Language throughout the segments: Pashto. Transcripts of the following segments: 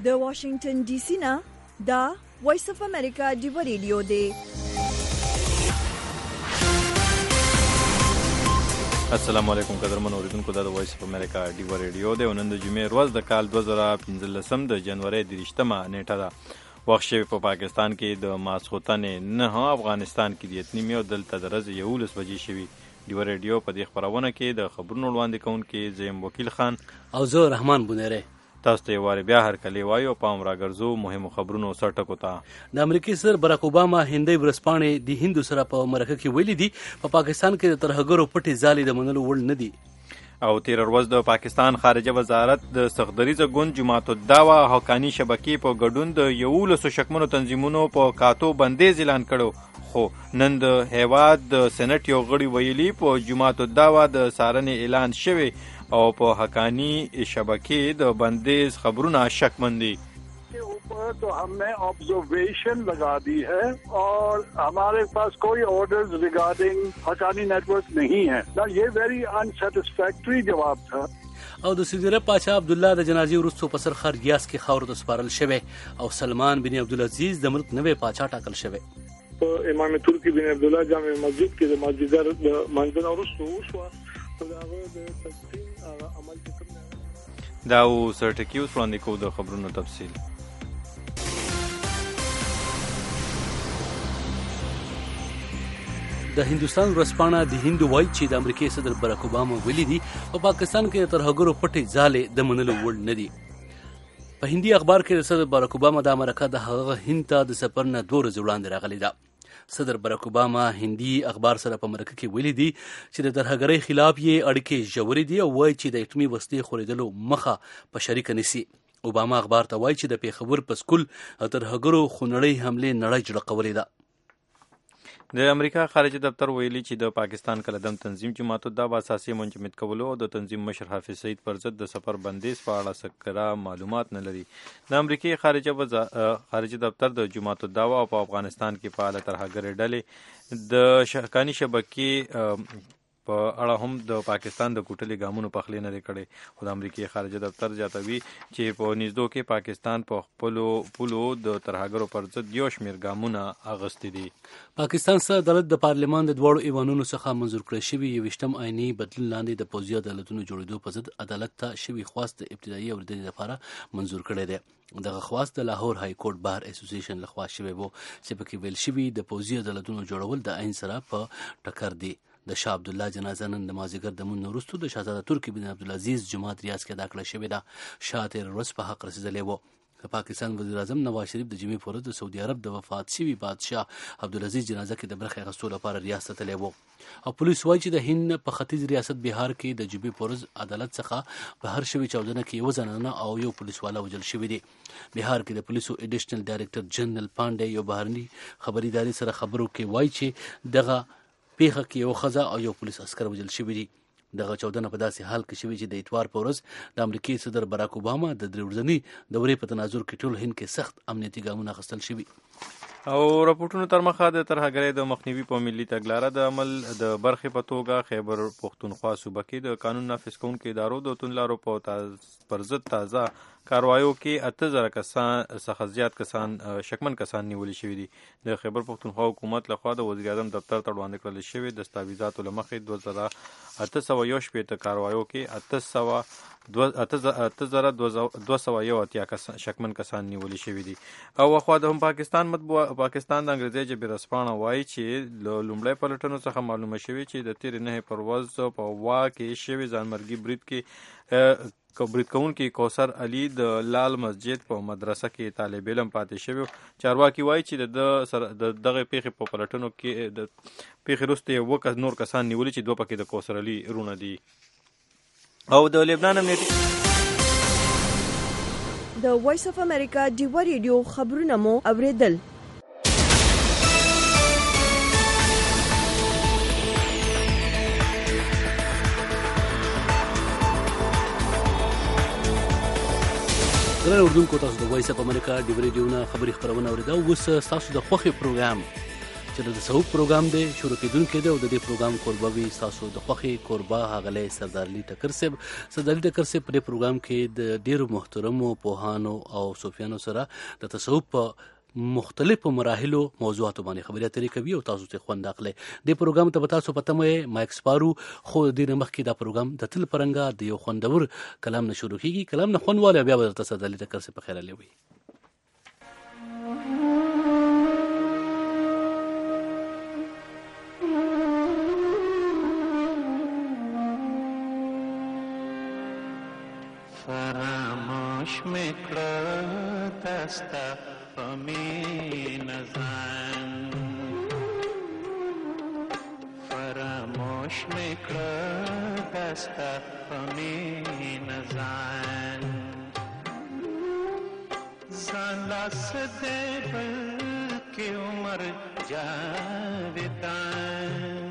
د واشنگټن ډي سي نه دا وایس اف امریکا ډیو ریډیو دی. السلام علیکم قدرمن اوریدونکو، دا د وایس اف امریکا ډیو ریډیو دی. نن د جمعې ورځ د کال 2015 د جنوري 30 نیټه ده. وخت شوی په پاکستان کې د ماسخوتن نه افغانستان کې د اتنیمي او دلته د ورځې 11 بجې شوي. ډیو ریډیو په دې خبرونه کې د خبرونو وړاندې کوونکي زیم وکیل خان او زه رحمان بونیری تاسو ته واره بیا هر کلی وایو پام راګرځو مهمو خبرونو سره ټکو ته. د امریکای صدر باراک اوباما هندي ورځپاڼې د هندو سره په مرکه کې ویلي دي په پاکستان کې د ترهګرو پټې ځالې د منلو وړ نه دي. او تیر ورځ د پاکستان خارجه وزارت د صخدریزه ګوند جماعت الدعوه حقانی شبکې په ګډون د 11 شکمنو تنظیمونو په کاتو بندیز اعلان کړو، خو نن د هیواد د سېنات یو غړي ویلي په جماعت الدعوه د سارنې اعلان شوی او په حقانی شبکې د بندیز خبرونه شکمندي के ऊपर तो हमने ऑब्जर्वेशन लगा दी है और हमारे पास कोई ऑर्डर्स रिगार्डिंग हकानी नेटवर्क नहीं है ना. ये वेरी अनसेटिस्फैक्ट्री जवाब था. او د سعودي عرب پاچا عبدالله د جنازې وروسته په سرخر ریاض کې خاورو ته سپارل شوی او سلمان بن عبدالعزیز د ملک نوی پاچا ټاکل شوی. امام ترکی بن عبدالله جامع مسجد کې د مازدیګر د منځنه وروسته وشوه. دا او سرټکی اوس وړاندې کوو د خبرونو تفصیل. د هندوستان ورځپاڼه د هندو وایي چې د امریکای صدر باراک اوباما ویلي دي په پاکستان کې د ترهګرو پټې ځالې د منلو وړ نه دي. په هندي اخبار کې د صدر باراک اوباما د امریکا د هغه هند ته د سفر نه 2 ورځې وړاندې راغلی ده. صدر باراک اوباما هندي اخبار سره په مرکه کې ویلي دي چې د ترهګرۍ خلاف یې اړیکې ژورې دي او وایي چې د اټومي وسلې خورېدلو مخه په شریکه نیسي. اوباما اخبار ته وایي چې د پیښور په سکول ترهګرو خونړۍ حملې نړۍ جوړه کولې ده. د امریکا خارجه دفتر ویلي چې د پاکستان کلدم تنظیم جماعت الدعوه اساسي منجمد کولو او د تنظیم مشر حافظ سعید پر ضد د سفر بندیز په اړه سکرا معلومات نه لري. د امریکای خارجه دفتر د جماعت الدعوه او په افغانستان کې فعال ترهګر ډلې د شهکانی شبکې په اړه هم د پاکستان د کوټلي ګامونو پخلی نه کړي. خو د امریکای خارجه دفتر زیاتوي چې په نږدو کې پاکستان په خپلو پولو د ترهګرو پر ضد یو شمېر ګامونه اخیستي دي. پاکستان سره عدالت د پارلمان د دواړو ایوانونو څخه منظور کړی شوی 21م آئیني بدلون لاندې د پوځي عدالتونو جوړېدو په ضد عدالت ته شوی خواست د ابتدایي اورېدنې لپاره منظور کړی دی. دغه خواست د لاهور های کورټ بار اسوسییشن لخوا شوی وو چې پکې ویل شوی د پوځي عدالتونو جوړول د عین سره په ټکر دی. د شاه عبد الله جنازه نن د مازیګر د مون وروسته د شاهزاده ترکی بن عبدالعزیز جماعت ریاض کې ادا کړل شوې ده. شاه تیر ورځ په حق رسېدلی و. د پاکستان وزیر اعظم نواز شریف د جمعې په ورځ د سعودي عرب د وفات شوي بادشاه عبدالعزیز جنازه کې د برخې اخیستو لپاره ریاض ته تللی و. او پولیس وایي چې د هند په ختیځ ریاست بهار کې د جمعې په ورځ عدالت څخه بهر شوي چاودنه کې یو زنانه او یو پولیسواله وژل شوي دي. بهار کې د پولیسو اډیشنل ډایرکټر جنرال پانډے یو بهرني خبري ادارې سره خبرو کې وایي چې دغه پیښه کې یو ښځه او یو پولیس عسکر وژل شوي دي. دغه چاودنه په داسې حال کې شوې چې د اتوار په ورځ د امریکای صدر باراک اوباما د 3 ورځني دورې په تناظر کې ټول هند کې سخت امنیتي ګامونه اخیستل شوي. او راپورټونو تر مخه د ترهګرۍ د مخنیوي په ملي تګلاره د عمل د برخې په توګه خیبر پښتونخوا صوبه کې د قانون نافذ کوونکو ادارو د توندلارو پر ضد تازه کاروایو کې 8000 کسان څخه زیات کسان شکمن کسان نیول شوي دي. د خیبر پښتونخوا حکومت لخوا د وزیر اعظم دفتر ته وړاندې کړل شوي دستاویزاتو له مخې 2818 کاروایو کې 8281 شکمن کسان نیول شوي دي. او خو د پاکستان د انګریزي ژبې رسپانه وایي چې له لومړی پلټنو څخه معلومه شوي چې د تیر 9 پر ورځ په وا کې شوي ځانمرګي برید کې برید کوونکي کوثر علي د لال مسجد په مدرسه کې طالب علم پاتې شوی. چارواکي وایي چې د دغه پیښې په پلټنو کې د پیښې وروسته یو نور کسان نیولي چې 2 پکې د کوثر علي رونه دي. او د لبنان امنیتي د وایس اف امریکا ډیو ریډیو خبرونه مو اوریدل. ګران اوردونکو، تاسو د وایس اف امریکا ډیو ریډیو نه خبري خبرونه اوریدو. اوس تاسو د خوښي پروګرام چې د تصوف پروګرام دی شروع کېدونکی دی او د دې پروګرام کوربه وي ستاسو د خوښې کوربه ښاغلی سردار علي ټکر صاحب. سردار علي ټکر صاحب په دې پروګرام کې د ډېرو محترمو پوهانو او صوفیانو سره د تصوف په مختلفو مراحلو موضوعاتو باندې خبرې اترې کوي او تاسو ته خوند اخلي. دې پروګرام ته به تاسو په تمه یې مایک سپارو، خو دې نه مخکې دا پروګرام د تل پرنګه د یو خوندور کلام نه شروع کېږي. کلام نه خوند والی بیا به درته سردار علي ټکر صاحب په خیر علي وي. فراموش میکړه دستا پمین زن، فراموش میکړه دستا پمین زن، زان لاس دې بلکې عمر جاویدان،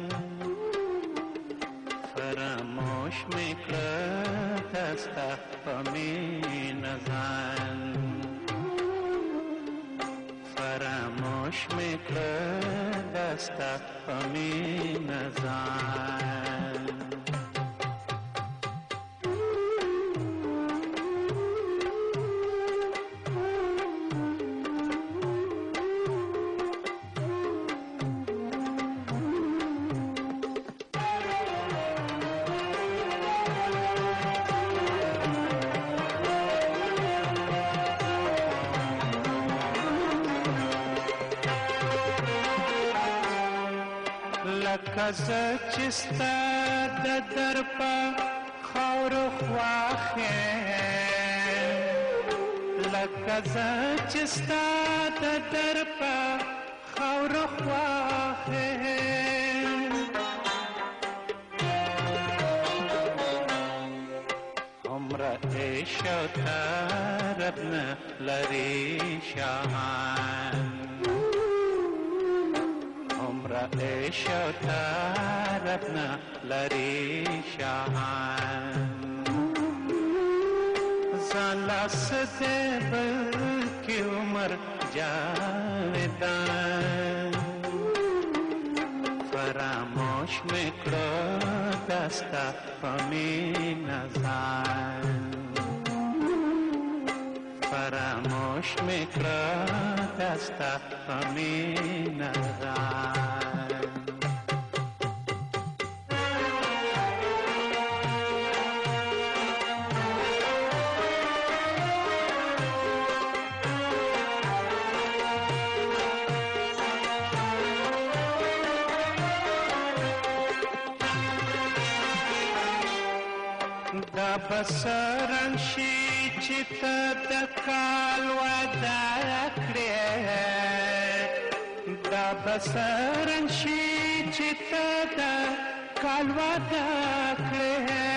فراموش میکړه دستا پمین زن، فراموش میکړه دستا پمین زن. لکه زه چې ستا د در په خاورو خواښ یم، لکه زه چې ستا د در په خاورو خواښ یم، هومره عیش او طرب نه لري شاهان، عیش و طرب نه لري شاهان، ځان لاس دې بلکې عمر جاویدان، فراموش مې کړه دستا په مینه ځان، فراموش مې کړه دستا په مینه ځان. دا بسرن شي چې ته د کال وعده کړې، دا بسرن شي چې ته د کال وعده کړې،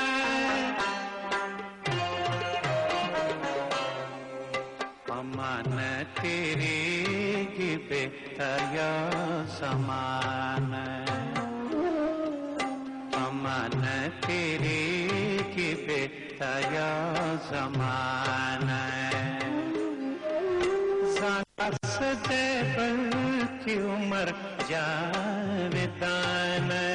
امانه تیریږي بهتیا زمانه، امانه تیریږي بهتیا زمانه، ځان لاس دې بلکې عمر جاویدانه،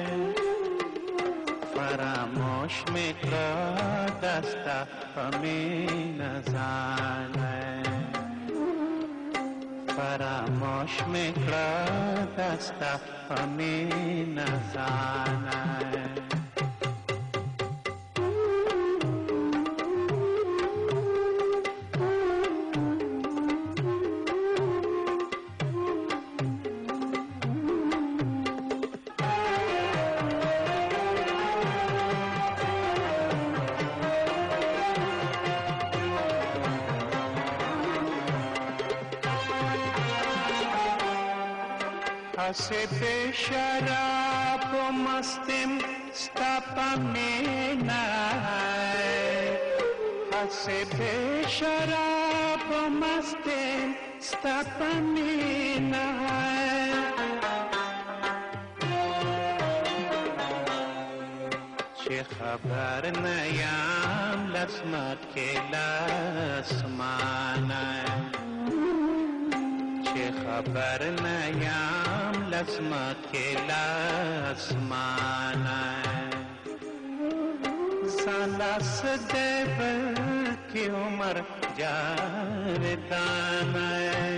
فراموش مې کړه دستا په مینه ځانه، فراموش مې کړه دستا په مینه ځانه. हसे पे शराब मस्तिम स्तापा मीना, हसे पे शराब मस्तिम स्तापा मीना, चे खबर नयाम लस्मत के लस्माना, خبر نیام لسمکه لسمانه سالس دیبل کی عمر جاودانه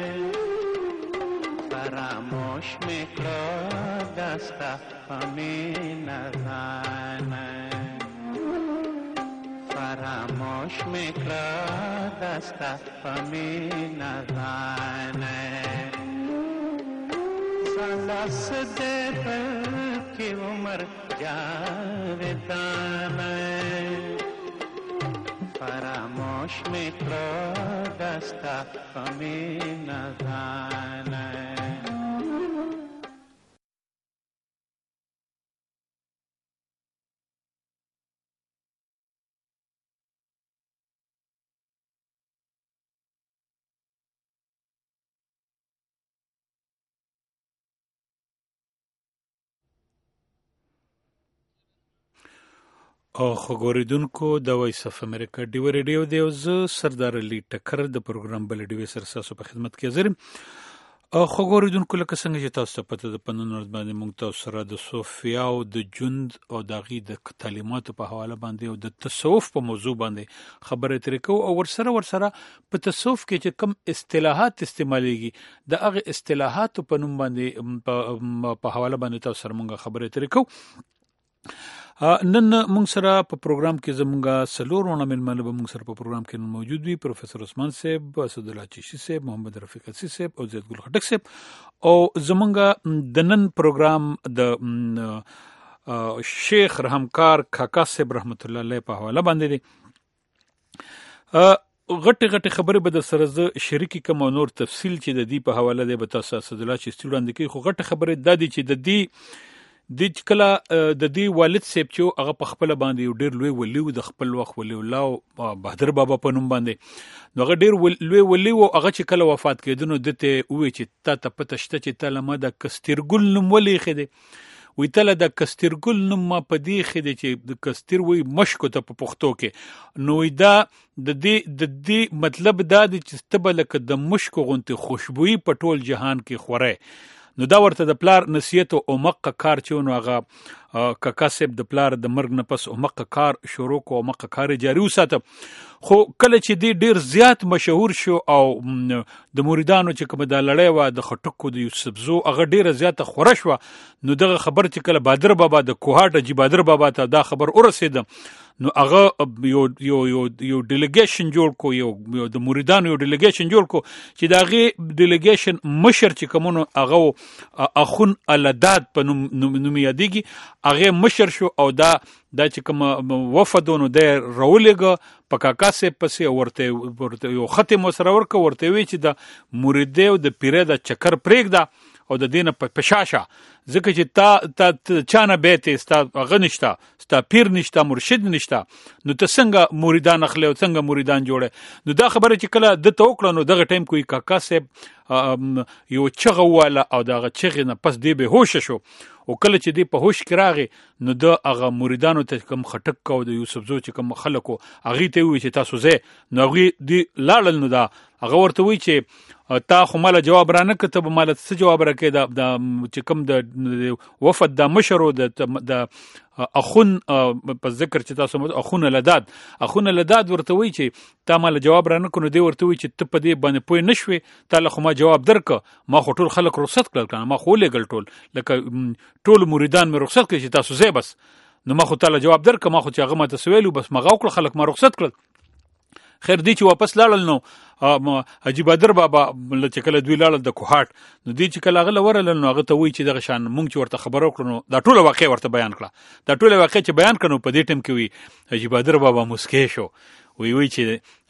فراموش میکرو دستا پمی نغانه فراموش میکرو دستا پمی نغانه سالس دیبل کی عمر جاودانه فراموش میکرو دستا پمی نغانه او خبرېدونکو د وایس اف امریکا ډیو ریډیو دی او زه سردار علي ټکر د پروګرام بل ډیو سره تاسو په خدمت کې حاضر یم. خبرېدونکو لکه څنګه چې تاسو ته پته ده په نن ورځ باندې موږ تاسو سره د صوفیا او د جند او د هغې د تعلیماتو په حواله باندې او د تصوف په موضوع باندې خبرې اترې کوو او ورسره په تصوف کې چې کوم اصطلاحات استعمالیږي د هغې اصطلاحاتو په نوم باندې په حواله باندې تاسو سره موږ خبرې اترې کوو. نن موږ سره په پروګرام کې زموږ څلورونه مېلمانه به موږ سره په پروګرام کې موجود وي. پروفیسر عثمان صاحب، اسدالله چشتي صاحب، محمد رفیق حسي صاحب او زید ګل خټک صاحب. او زموږ د نن پروګرام د شیخ رحمکار کاکا صاحب رحمت الله علیه په حواله باندې دی. غټي خبرې به در سره زه شریکي کوم او نور تفصیل چې د دې په حواله دی به تاسو اسدالله چشتي وړاندې کوي. خو غټه خبرې دا دي چې د کله د دې والد صاحب چې هغه په خپل باندې یو ډېر لوی ولی و د خپل وخت ولی الله بهادر بابا په نوم باندې نو هغه ډېر لوی ولی و. هغه چې کله وفات کېده نو دته وې چې تا ته پته شته چې تا لمه د کسترګل نوم ولې خېده وی تله د کسترګل نوم ما په دې خېده چې د کستر وی مشکو ته په پښتو کې نو دا د دې مطلب دا دی چې تبه لکه د مشکو غونته خوشبوئی په ټول جهان کې خوره. نو دا ورته د پلار نصیحت او مقه کار چې نو هغه کاکا صاحب د پلار د مرګ نه پس او مقه کار شروع کو او مقه کار جاری وساته. خو کله چې دی ډیر زیات مشهور شو او د مریدانو چې کوم د لړۍ و د خټکو د یوسف زو هغه ډیره زیاته خوره شو نو دغه خبر چې کله بادر بابا د کوهاټ جی بادر بابا ته دا خبر ورسېد نو هغه یو ډیلیګیشن جوړ کو یو د مریدانو یو ډیلیګیشن جوړ کو چې دا غي ډیلیګیشن مشر چې کومو هغه اخون الداد په نوم یادېږي هغه مشر شو او دا چې کوم وفدونو د رولېګه په کاکا سه پسې ورته یو ختم سره ورکو ورته وی چې د مریدې او د پیره د چکر پرېږده او د دینه په پشاشه ځکه چې تا چانه بیت ستا غنښتا ستا پیر نشتا مرشد نشتا نو ته څنګه مریدان اخلي او څنګه مریدان جوړه. نو دا خبره چې کله د توکړه نو دغه ټیم کوي کاکا صاحب یو چغه واله او دغه چغه نه پس دی به هوش شو او کله چې دی په هوش کې راغی نو د هغه مریدانو ته کوم خټک کو د یوسف زو چې کوم خلکو هغه ته وی چې تاسو زه نو هغه دی لاړل نو دا هغه ورته وی چې تا خو مال جواب را نه کتب مال څه جواب راکې د چې کوم د وفد د مشرو د اخون په ذکر چې تاسو اخون لداد ورته وی چې تا مال جواب را نه کونو دی ورته وی چې ته په دې باندې پوه نشوي تعالی خو ما جواب درک ما خو ټول خلک رخصت کړل کنه ما خو لګل ټول لکه ټول مریدان مې رخصت کړي چې تاسو زه بس نو ما خو تعالی جواب درک ما خو چې هغه ماته سویلو بس ما غوکل خلک ما رخصت کړل. خیر دی چې واپس لاړل نو حاجی بادر بابا چې کله دوی لاړل د کوهاټ نو دی چې کله هغه ورل نو هغه ته وی چې دغه شان مونږ چې ورته خبرو کړو دا ټوله واقع ورته بیان کړه دا ټوله واقع چې بیان کړو په دې ټیم کې وی حاجی بادر بابا مسکې شو وی چې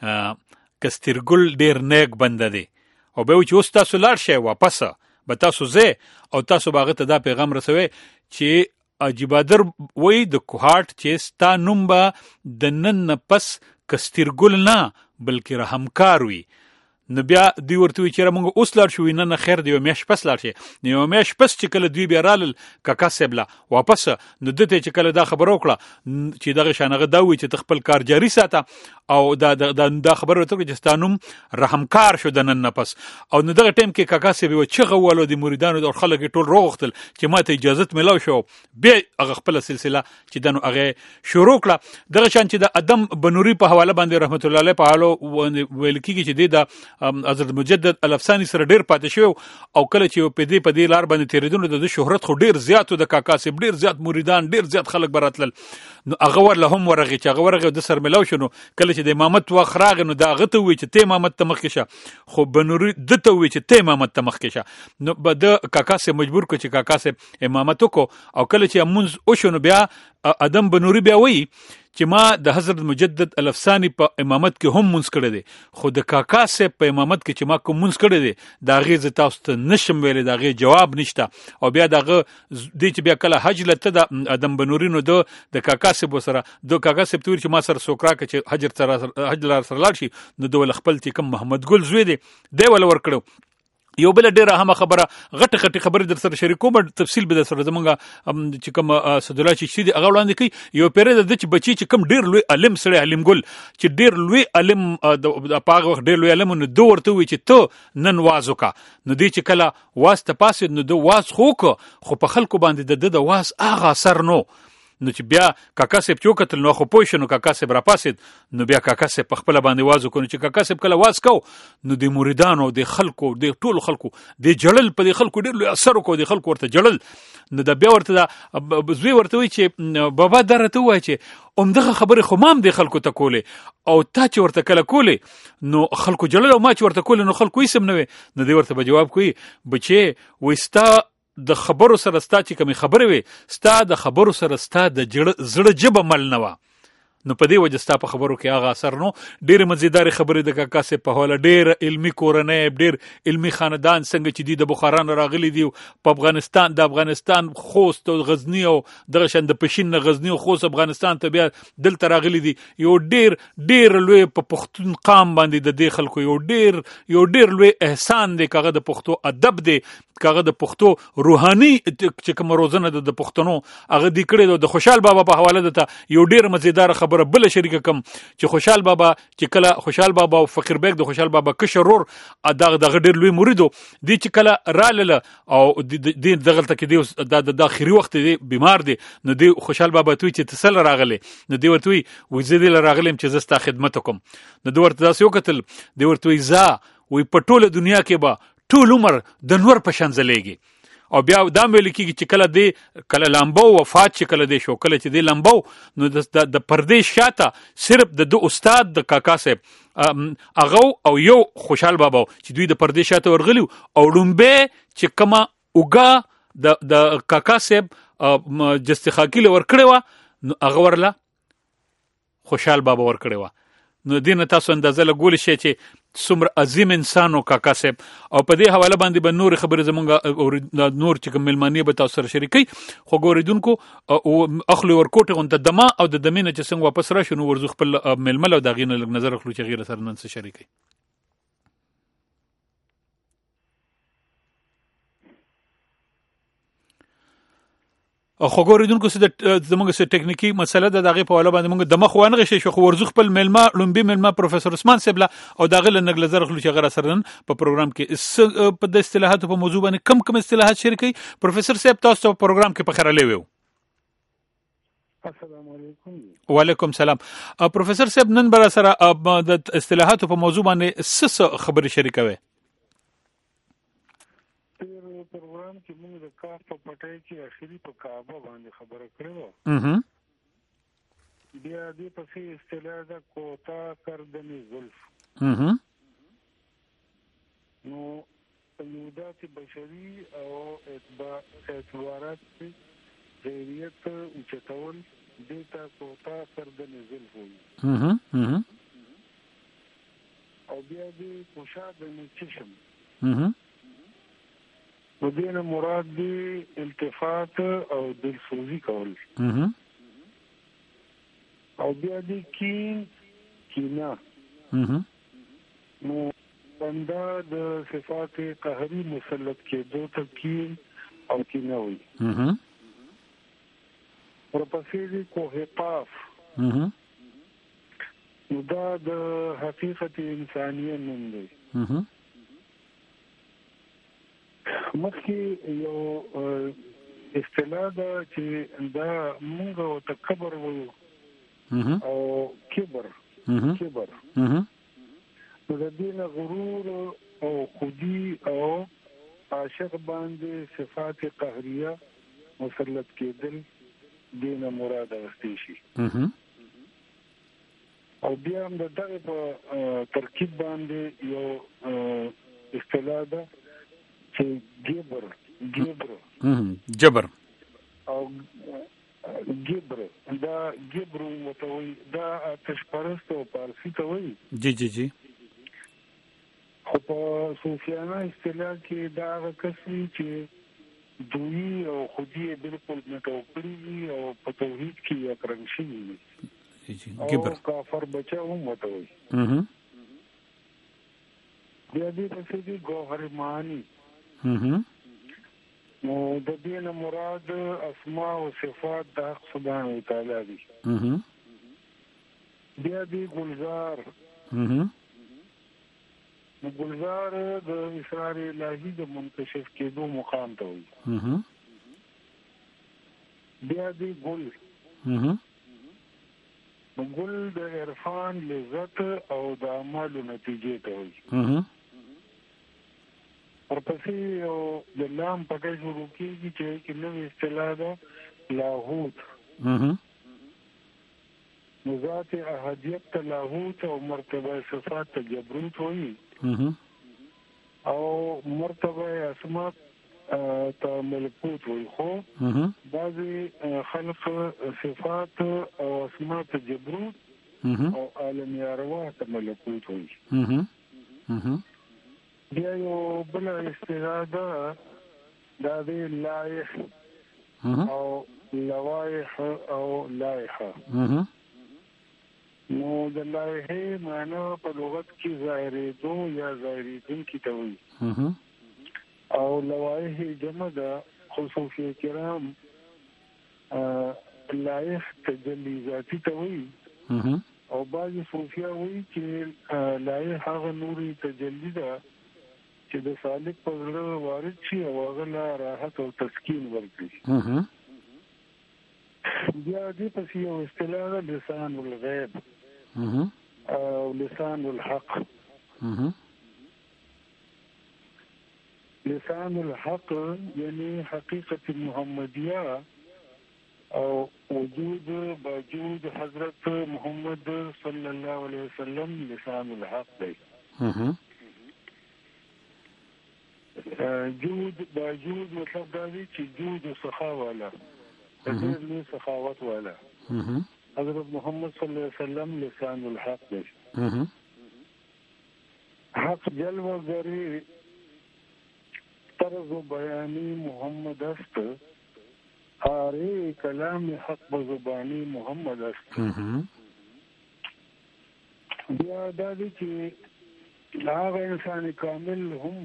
کسترګل ډیر نیک بنده دی او به چې اوس تاسو لاړ شئ واپس به تاسو زه او تاسو باغ ته دا پیغام رسوي چې حاجی بادر وی د کوهاټ چې ستا نوم به د نن پس کسترګل نه بلکې رحمکار وي نو بیا دوی ورته وی چې موږ اوس لاړ شو نه خیر دی میاش پس لاړ شي نو میاش پس چې کله دوی بیا رال کاکا سیبلا واپس نو دته چې کله دا خبر وکړه چې دغه شانغه دا وی چې خپل کار جاری ساته او دا خبر ورته چې ستانوم رحمکار شو د نن پس او نو دغه ټیم کې کاکا سیب و چې غوالو د مریدانو او خلک ټول روغتل چې ماته اجازه ملو شو به هغه خپل سلسله چې دنو هغه شروع کړه دغه شان چې د ادم بنوري په حواله باندې رحمت الله علیه په حالو ویل کیږي چې د حضرت مجدد الافسانی سره ډیر پاتې شو او کله چې په دې لار باندې تیریدونه د شهرت خو ډیر زیاتو د کاکا سیب ډیر زیات مریدان ډیر زیات خلک براتل نو هغه ور له هم ورغه چې هغه ورغه د سر ملو شنو کله چې د امامت وخراغ نو دا غته وی چې ته امامت ته مخکشه خو بنوري دته وی چې ته امامت ته مخکشه نو بد کاکا سیب مجبور کو چې کاکا سیب امامت کو او کله چې امونز او شنو بیا ادم بنوري بیا وی چې ما د حضرت مجدد الافسانی په امامت کې هم منځ کړی دی خو د کاکا سیب په امامت کې چې ما کوم منځ کړی دی دا غي ز تاسو ته نشم ویلې دا غي جواب نشته او بیا دغه د چې بیا کله حج لته د ادم بنورینو د کاکا سیب سره د کاکا سیب تور چې ما سره سوکرا کې چې حج لار سره لاړ شي نو د خپل چې کوم محمد ګل زوی دی ول ور کړو یو بل ډیره هم خبره غټه خبره در سره شریکوم تفصیل به در سره زمونږه چې کوم صدلا چې دي هغه وړاندې کوي یو پیره د چې بچی چې کوم ډیر لوی علم سره علم ګل چې ډیر لوی علم د پاغه وخت ډیر لوی علم نو دوه ورته وي چې ته نن وازو کا نو دی چې کله واسطه پاسید نو د واز خو په خلکو باندې د واز اغه اثر نو نو چې بیا کاکا سیب چوکتل نو خو پوه شنو کاکا سیب را پاسید نو بیا کاکا سیب په خپل باندې وازو کو چې کاکا سیب کله واز کو نو د مریدانو د خلکو د ټولو خلکو د جړل په د خلکو ډیر لوی اثر کو د خلکو ورته جړل نو د بیا ورته د زوی ورته وی چې بابا درته وای چې اومدغه خبره خو مام د خلکو ته کوله او تا چې ورته کله کوله نو خلکو جړل او ما چې ورته کوله نو خلکو یې سم نه وي نو دی ورته جواب کوي بچي وستا د خبرو سره ستا چې کوم خبره وي ستا د خبرو سره ستا د زړه جبه مل نه و نو په دې وجه ستا په خبرو کې هغه اثر نو ډېر مزیدار خبرې د کاکا سیب په حواله ډېر علمي کورنۍ ډېر علمي خاندان څنګه چې د بخارا نه راغلي دي په افغانستان خوست او غزنی او دغه شان د پښین غزنی او خوست افغانستان ته بیا دلته راغلي دي یو ډېر لوی په پښتون قام باندې د دې خلکو یو ډېر لوی احسان دی کاغه د پښتو ادب دی کاغه د پښتو روحاني چې کوم روزنه د پښتنو هغه د کړي د خوشحال بابا په حواله ده یو ډېر مزیدار خبره بل شریک کم چې خوشحال بابا چې کله خوشحال بابا او فقیر بیگ د خوشحال بابا کشرور دغه ډېر لوی مریدو دی چې کله رااله او د دغه تک دی د اخري وخت دی بیمار دی نو دی خوشحال بابا توی چې تسل راغلی نو دی ورته وی زیدل راغلم چې زستا خدمت کوم نو دی ورته داسې وکتل دی ورته وی په ټوله دنیا کې به ټول عمر د نور په شان ځلېږي او بیا دا ویل کېږي چې کله لامبو وفات چې کله دی شو کله چې دی لامبو نو د پردې شاته صرف د استاد د کاکا صاحب هغه او یو خوشحال بابا چې دوی د پردې شاته ورغلی او ډومبه چې کما اوګه د کاکا صاحب جستخاکی له ورکړې و نو هغه ورله خوشحال بابا ورکړې و نو دینه تاسو اندازه لګول شي چې څومره عظیم انسانو کاکا صاحب او په دې حواله باندې به نور خبرې زمونږ نور چې کوم ملمانی به تاسو سره شریکي خو ګوریدونکو او اخلي ورکوټه غونته دما او د دمینه چې څنګه واپس راشو نو ورزو خپل ململ او دغینه لګ نظر اخلو چې غیر سره نن څه شریکي خو ګوریدونکو څه زموږ څه ټکنیکی مسله ده دغه په اړه باندې موږ د مخ وانه غشي شو خو ورزو خپل لومبي ملما پروفیسور عثمان سیبلا او دغه لنګ لزر خلو چې غره سرن په پروګرام کې په د اصطلاحاتو په موضوع باندې کم اصطلاحات شریکي پروفیسور صاحب تاسو په پروګرام کې په خره لیوي السلام علیکم وعلیکم السلام پروفیسور صاحب نن بر سره د اصطلاحاتو په موضوع باندې څه خبرې شریکوي پروګرام کې موږ د کاف په پټای کې اخیری په کعبه باندې خبره کړو بیا دې په اصطلاح د کوتا کردنی زلف نو تمودات بشری او اعتبارات غیریت اوچتول دیتا کوتا کردنی زلف ہوئی او بیا دې کوشادنی چشم و دین مراد دی التفات او دلسوزی کول او بیا دی کینا نو بنده د صفات قهري مسلط کېدو ته کین او کینوي. ورپسې دی کوه قاف، نو دا د حقیقت انسانیت نوم دی. مخکې یو اصطلاح ده چې دا موږ او تکبر وایو او کبر. نو د دې نه غرور او خودي او عاشق باندې صفات قهريه مسلط کېدل دینه مراد واستي شي. او بیا هم دغه په ترکیب باندې یو اصطلاح ده چې جبر او جبر، دا جبر متوي، دا آتش پرست او پارسی ته وایي. جی خو په صوفیانه اصطلاح کې دا هغه کس وي چې دوی او خودي بالکل متوپړي او په توحید کې اقرار شوي وي. او کافر بچا هم متوي. بیا دې پسې دي ګوهر معانی. نو د دې نه مراد اسماء او صفات د حق سبحانه وتعالى دي. بیا دې گلزار. گلزار د اسرار الهی د منکشف کېدو مقام ته وي. بیا دې ګل. ګل د عرفان لذت او د اعمالو نتیجې ته وي. ورپسې یو د لام پټه شروع کېږي چې نوې اصطلاح ده لاهوت. نو ذات احدیت ته لاهوت او مرتبه صفات ته جبروت وایي او مرتبه اسماء ته ملکوت وایي. خو بعضې خلق صفات او اسماء ته جبروت او عالم ارواح ته ملکوت وایي. بیا یو بل اصطلاح ده دا دی لایح او لوایح او لایحه. نو د لایحې معنی په لغت کې ظاهرېدو یا ظاهرېدونکي ته وایي او لوایح جمع ده. خو صوفیه کرام لایح تجلی ذاتي ته وایي او بعضې صوفیه وایي چې لایح هغه نوري تجلی ده چې د سالک په زړه وارد شي او هغه له راحت او تسکین ورکړي. بیا دې پسې یو اصطلاح ده لسان الغیب او لسان الحق. لسان الحق یعنی حقیقت محمدیه او وجود باوجود حضرت محمد صلی الله علیه وسلم لسان الحق دی. جود باوجود مطلب دا دی چې جود او سخا والا ډېر لوی سخاوت والا حضرت محمد صلی الله علیه وسلم لسان الحق دی. حق جلوه گری طرز و بیانی محمد است، آره کلام حق بزبانی محمد است. بیا دا دی چې هغه انسان کامل هم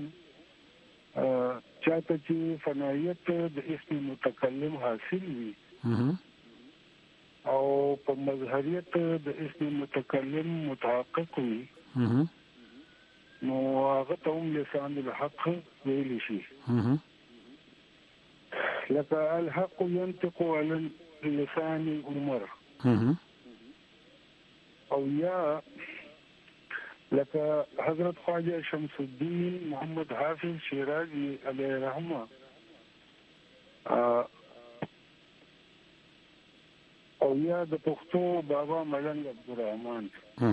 چاته چې فنایت د اسم متکلم حاصل وي او په مظهریت د اسم متکلم متحقق وي نو هغه ته هم لسان الحق ویل شي. لکه الحق ينطق على لسان عمر او یا لکه حضرت خواجه شمس الدین محمد حافظ شیرازی علیه رحمه او یا د پښتو بابا ملنګ عبدالرحمن.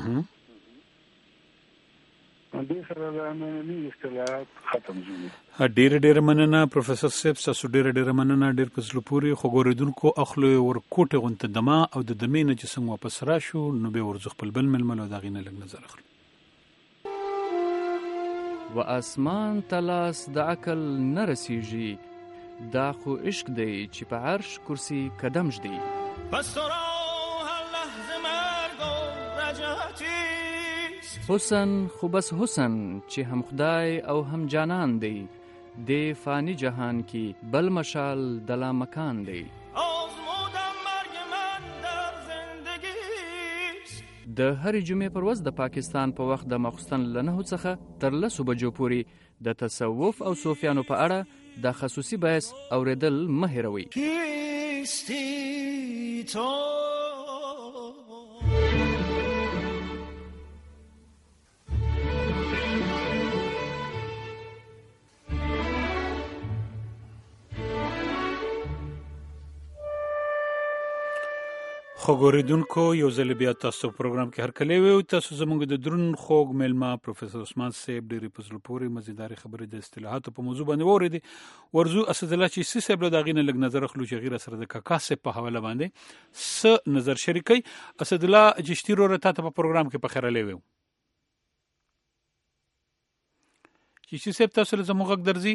دې سره د امنیتي اصطلاحات ختم شوي. ډېر مننه پروفیسور صاحب، تاسو ډېر مننه، ډېر په زړه پورې. خو ګورېدونکو اخلو ورکوټې غونته دما او د دمې نه چې څنګه واپس راشو نو به ورځو خپل بل ململ او د هغې نه لږ نظر اخلو. و اسمان تلاس د عقل نه رسیږي، دا خو عشق دی چې په عرش کرسی قدم ږدي. پس تو را هر لحظه مرگ و رجعتیست، حسن خو بس حسن چې هم خدای او هم جانان دی د فانی جهان کې بل مشال دلا مکان دی. د هرې جمعې پر ورځ د پاکستان په وخت د ماخوستن له 9 څخه تر 10 بجو پورې د تصوف او صوفیانو په اړه د خصوصي بحث اوریدل مه هېروئ. خوګوریدونکو یو ځل بیا تاسو پروګرام کې هرکلی وي. تاسو زموږ د درون خوږ میلمه پروفیسور عثمان صاحب ډېرې په زړه پورې مزیدارې خبرې د اصطلاحاتو په موضوع باندې واورېدې. ورځو اسدالله چیستي صاحب له د هغې نه لږ نظر اخلو چې هغې راسره د کاکا صاحب په حواله باندې څه نظر شریکوي. اسدالله جشتي وروره تا ته په پروګرام کې پخیرلی وی. چیستي صاحب تاسو له زموږ غږ درځي؟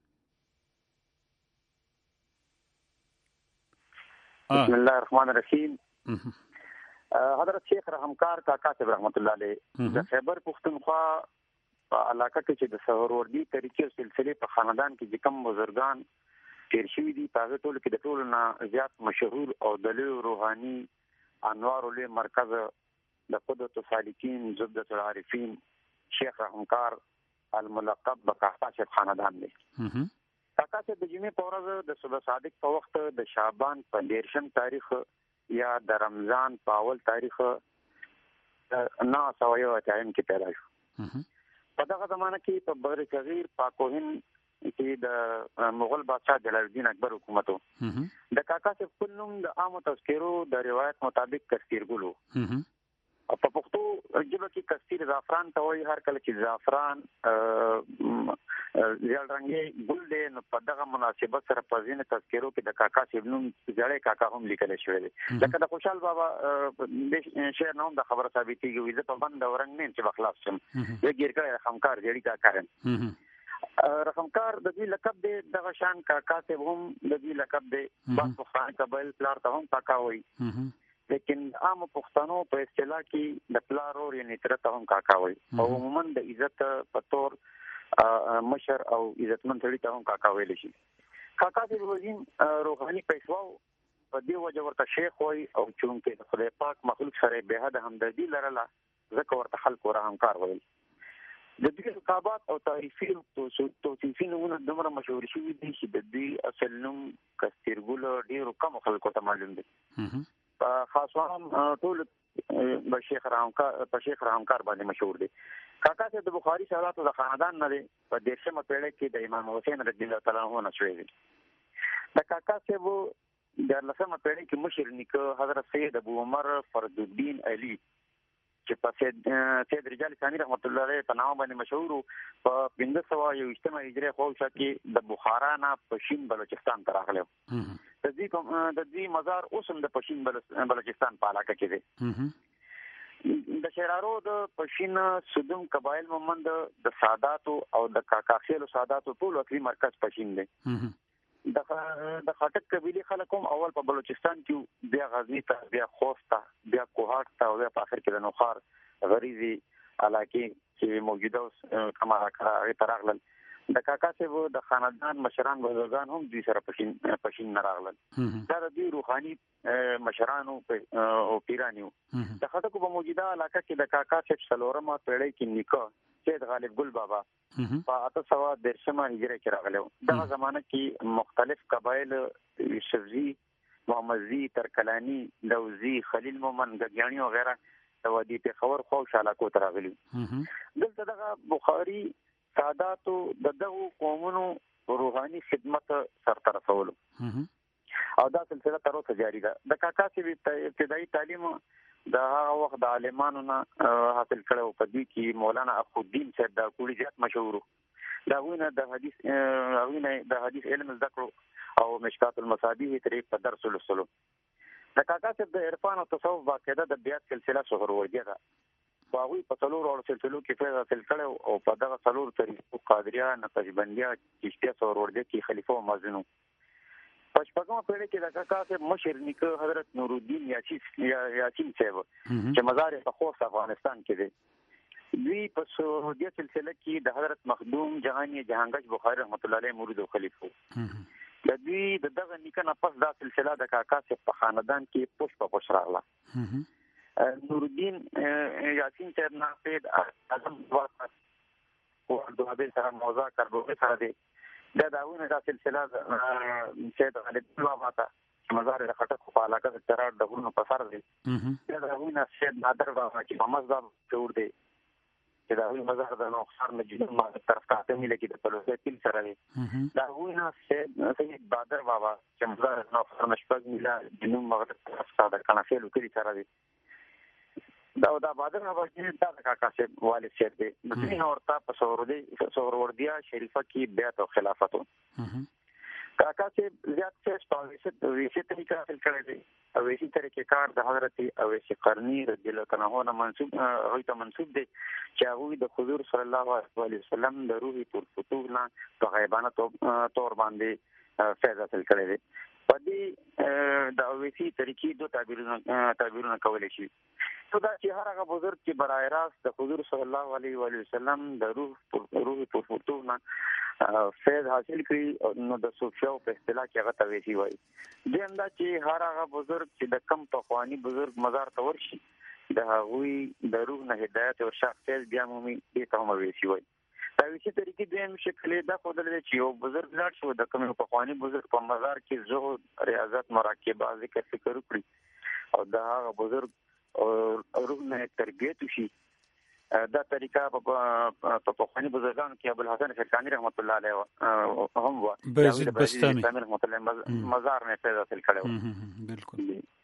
بسم الله الرحمن الرحیم. حضرت شیخ رحمکار کاکا صاحب رحمت الله علیه د خیبر پښتونخوا په علاقه کې چې د سهروردي طریقې او سلسلې په خاندان کې چې کوم بزرګان تیر شوي دي په هغه ټولو کې د ټولو نه زیات مشهور او د لوی روحاني انوارو لوی مرکز د قدوة السالکین زبدة العارفین شیخ رحمکار الملقب بکاکا صاحب خاندان دی. کاکا صاحب د جمعې په ورځ د صبح صادق په وخت د شعبان په 13 تاریخ یا د رمضان په اول تاریخ 901 کې پیدا شو. په دغه زمانه کې په بحر صغیر پاکوهن کې د مغل بادشاہ جلال الدین اکبر حکومت و. د کاکا صاحب خپل نوم د عامو تذکرو د روایت مطابق کثیرګل و. په پښتو ژبه کې کثیر زعفران ته وایي. هر کله چې زعفران ژیړ رنګي ګل دی نو په دغه مناسبت سره په ځینې تذکرو کې د کاکا صاحب نوم زړی کاکا هم لیکل شوی دی. لکه د خوشحال بابا شعر نه هم د خبره ثابتېږي وي زه په بند او رنګ نه چې بخلاص شم زه ګیر کړی رقمکار جړي کاکا یم. رقمکار د دې لقب دی دغه شان کاکا صاحب هم د دې لقب دی. بس پخواني قبایل پلار ته هم کاکا وایي لیکن عام پښتنو په اصطلاح کې د پلار اور یعنی تر ته هم کاکا وایي او عموما د عزت په تور مشر او عزتمن سړي ته هم کاکا ویل شي. کاکا د وزین روحاني پیشوا په دې وجه ورته شیخ وایي او چونکې د خدای پاک مخلوق سره به حد همدردي لرله ځکه ورته خلق رحمکار ویل. د دې رقابت او تعریفي توصیفي نمونه دومره مشهور شوي دي چې د دې اصل نوم کثیرګل ډېرو کم خلکو ته معلوم دی. خاصوان ټول په شیخ رحمکار باندې مشهور دي. کاکا صاحب د بخاري ساداتو د خاندان نه دی. په 13مه پیړۍ کې د امام حسین رضی الله تعالی عنہ نه شوی دی. د کاکا صاحب د 14مه پیړۍ کې مشر نیکه حضرت سید ابو عمر فرد الدین علي چې په سید رجال ثانی رحمت الله علیه په نام باندې مشهور په 1521 هجری خوښه کې د بخارا نه پښین بلوچستان ته راغلی. د دې مزار اوس هم د پښین بلوچستان په علاقه کې دی. د شیرارو د پښین سودم قبایل مومند د ساداتو او د کاکا خیلو ساداتو ټول اصلي مرکز پښین دی. د خاټک قبیله خلک هم اول په بلوچستان کې بیا غزنی ته بیا خوست ته بیا کوهاټ ته او بیا په اخر کې د نوخار غریزي علاقې چې موجوده اوس کومه هغه ته راغلل. د کاکا صاحب د خاندان مشران بزرګان هم دوی سره پښین نه راغلل. دا د دوی روحاني مشرانو او پیرانیو. د خټکو په موجوده علاقه کې د کاکا صاحب 4مه پیړۍ کې نیکه سید غالب ګل بابا په 813 هجری کې راغلی. دغه زمانه کې مختلف قبایل شفزي، محمدزي، ترکلانی، دوزي، خلیل مومن، ګګیانی او غیره د وادي پیښور خو شالاکو ته راغلي. دلته دغه بخاري ساداتو دغه قومونو روحاني خدمت سرته رسولو او دا سلسله تر اوسه جاری ده. د کاکا صاحب ابتدایي تعلیم د هغه وخت د عالمانو نه حاصل کړو. په دې کې مولانا اخوالدین صاحب د کوړي زیات مشهور. دا وینه د حدیث علم زده کړو او مشکات المصابیح طریق په درس ولوستلو. د کاکا صاحب د عرفان او تصوف باقاعده د بیات سلسله سهروردیه ده. باغوی په څلور او سلسلو کې فیض حاصل کړو او په دغه څلور طریقو قادریه، نقشبندیه، چشتیه سهروردیه کې خلیفہ او مؤذن. په 14مه پیړۍ کې د کاکا صاحب مشر نیکه حضرت نور الدین یاسین صاحب چې مزار په خوست افغانستان کې دی. دوی په سعودي سلسله کې د حضرت مخدوم جهانی جهانگشت بخاری رحمت الله علیه مرید او خلیفہ د دوی دغه نیکنه پس دا سلسله د کاکا صاحب په خاندان کې پوش په پوش راغله. نور الدین یاسین صاحب ناصر اعظم واسط او دوابه سره موضوع کاربوي سره دی دا داونه دا سلسله سید غالب بابا ته مزار د خټک په علاقه د ترار د غونو په سر دی دا داونه سید نادر بابا چې په مزار جوړ دی چې دا وی مزار د نوښار مجید ما طرف ته ملي کې د پلوځي تل سره دی دا وینا سید بادر بابا چې مزار نوښار مشپګ ملا جنوب مغرب طرف ته د کنافیل کلی سره دی دا بادر بابا چې دا کاکا صاحب والد صاحب دی مسلمان اورتا په سوروردیا شریفه کې بیعت او خلافت کاکا صاحب زیات څه سپاویسه ویسه طریقه حاصل کړی دی او ویسه طریقې کار د حضرت اویس قرنی رضی الله تعالی عنہ منسوب هغه ته منسوب دی چې هغه د حضور صلی الله علیه وسلم د روحي پرفتوغ نه په غیبانه تور باندې فیض حاصل کړی دی. په دې د اویسی طریقې دوه تعبیرونه کولای شي دا چې هر هغه بزرګ چې برای راست د حضور صلی الله علیه وسلم د روحي پرفتوغ نه فیض حاصل کړي نو د صوفیاو په اصطلاح کې هغه تویسی وایي. دیم دا چې هر هغه بزرګ چې د کم پخوانی بزرګ مزار ته ورشي د هغوی د روح نه هدایت او شخصیت بیا مومي دې ته هم ویسی وایي. تویسی طریقې دویم شکل دا خودل چې یو بزرګ لاړ شو د کم پخوانی بزرګ په مزار کې زهد ریاضت مراقبه ذکر فکر وکړي او دا هغه بزرګ روح نه تربیت شي. دا طریقه په پخوانی بزرګانو کې ابوالحسن شرقانی رحمت الله علیه هم و بازید بستانی رحمت الله مزار نه پیدا حاصل کړو. بالکل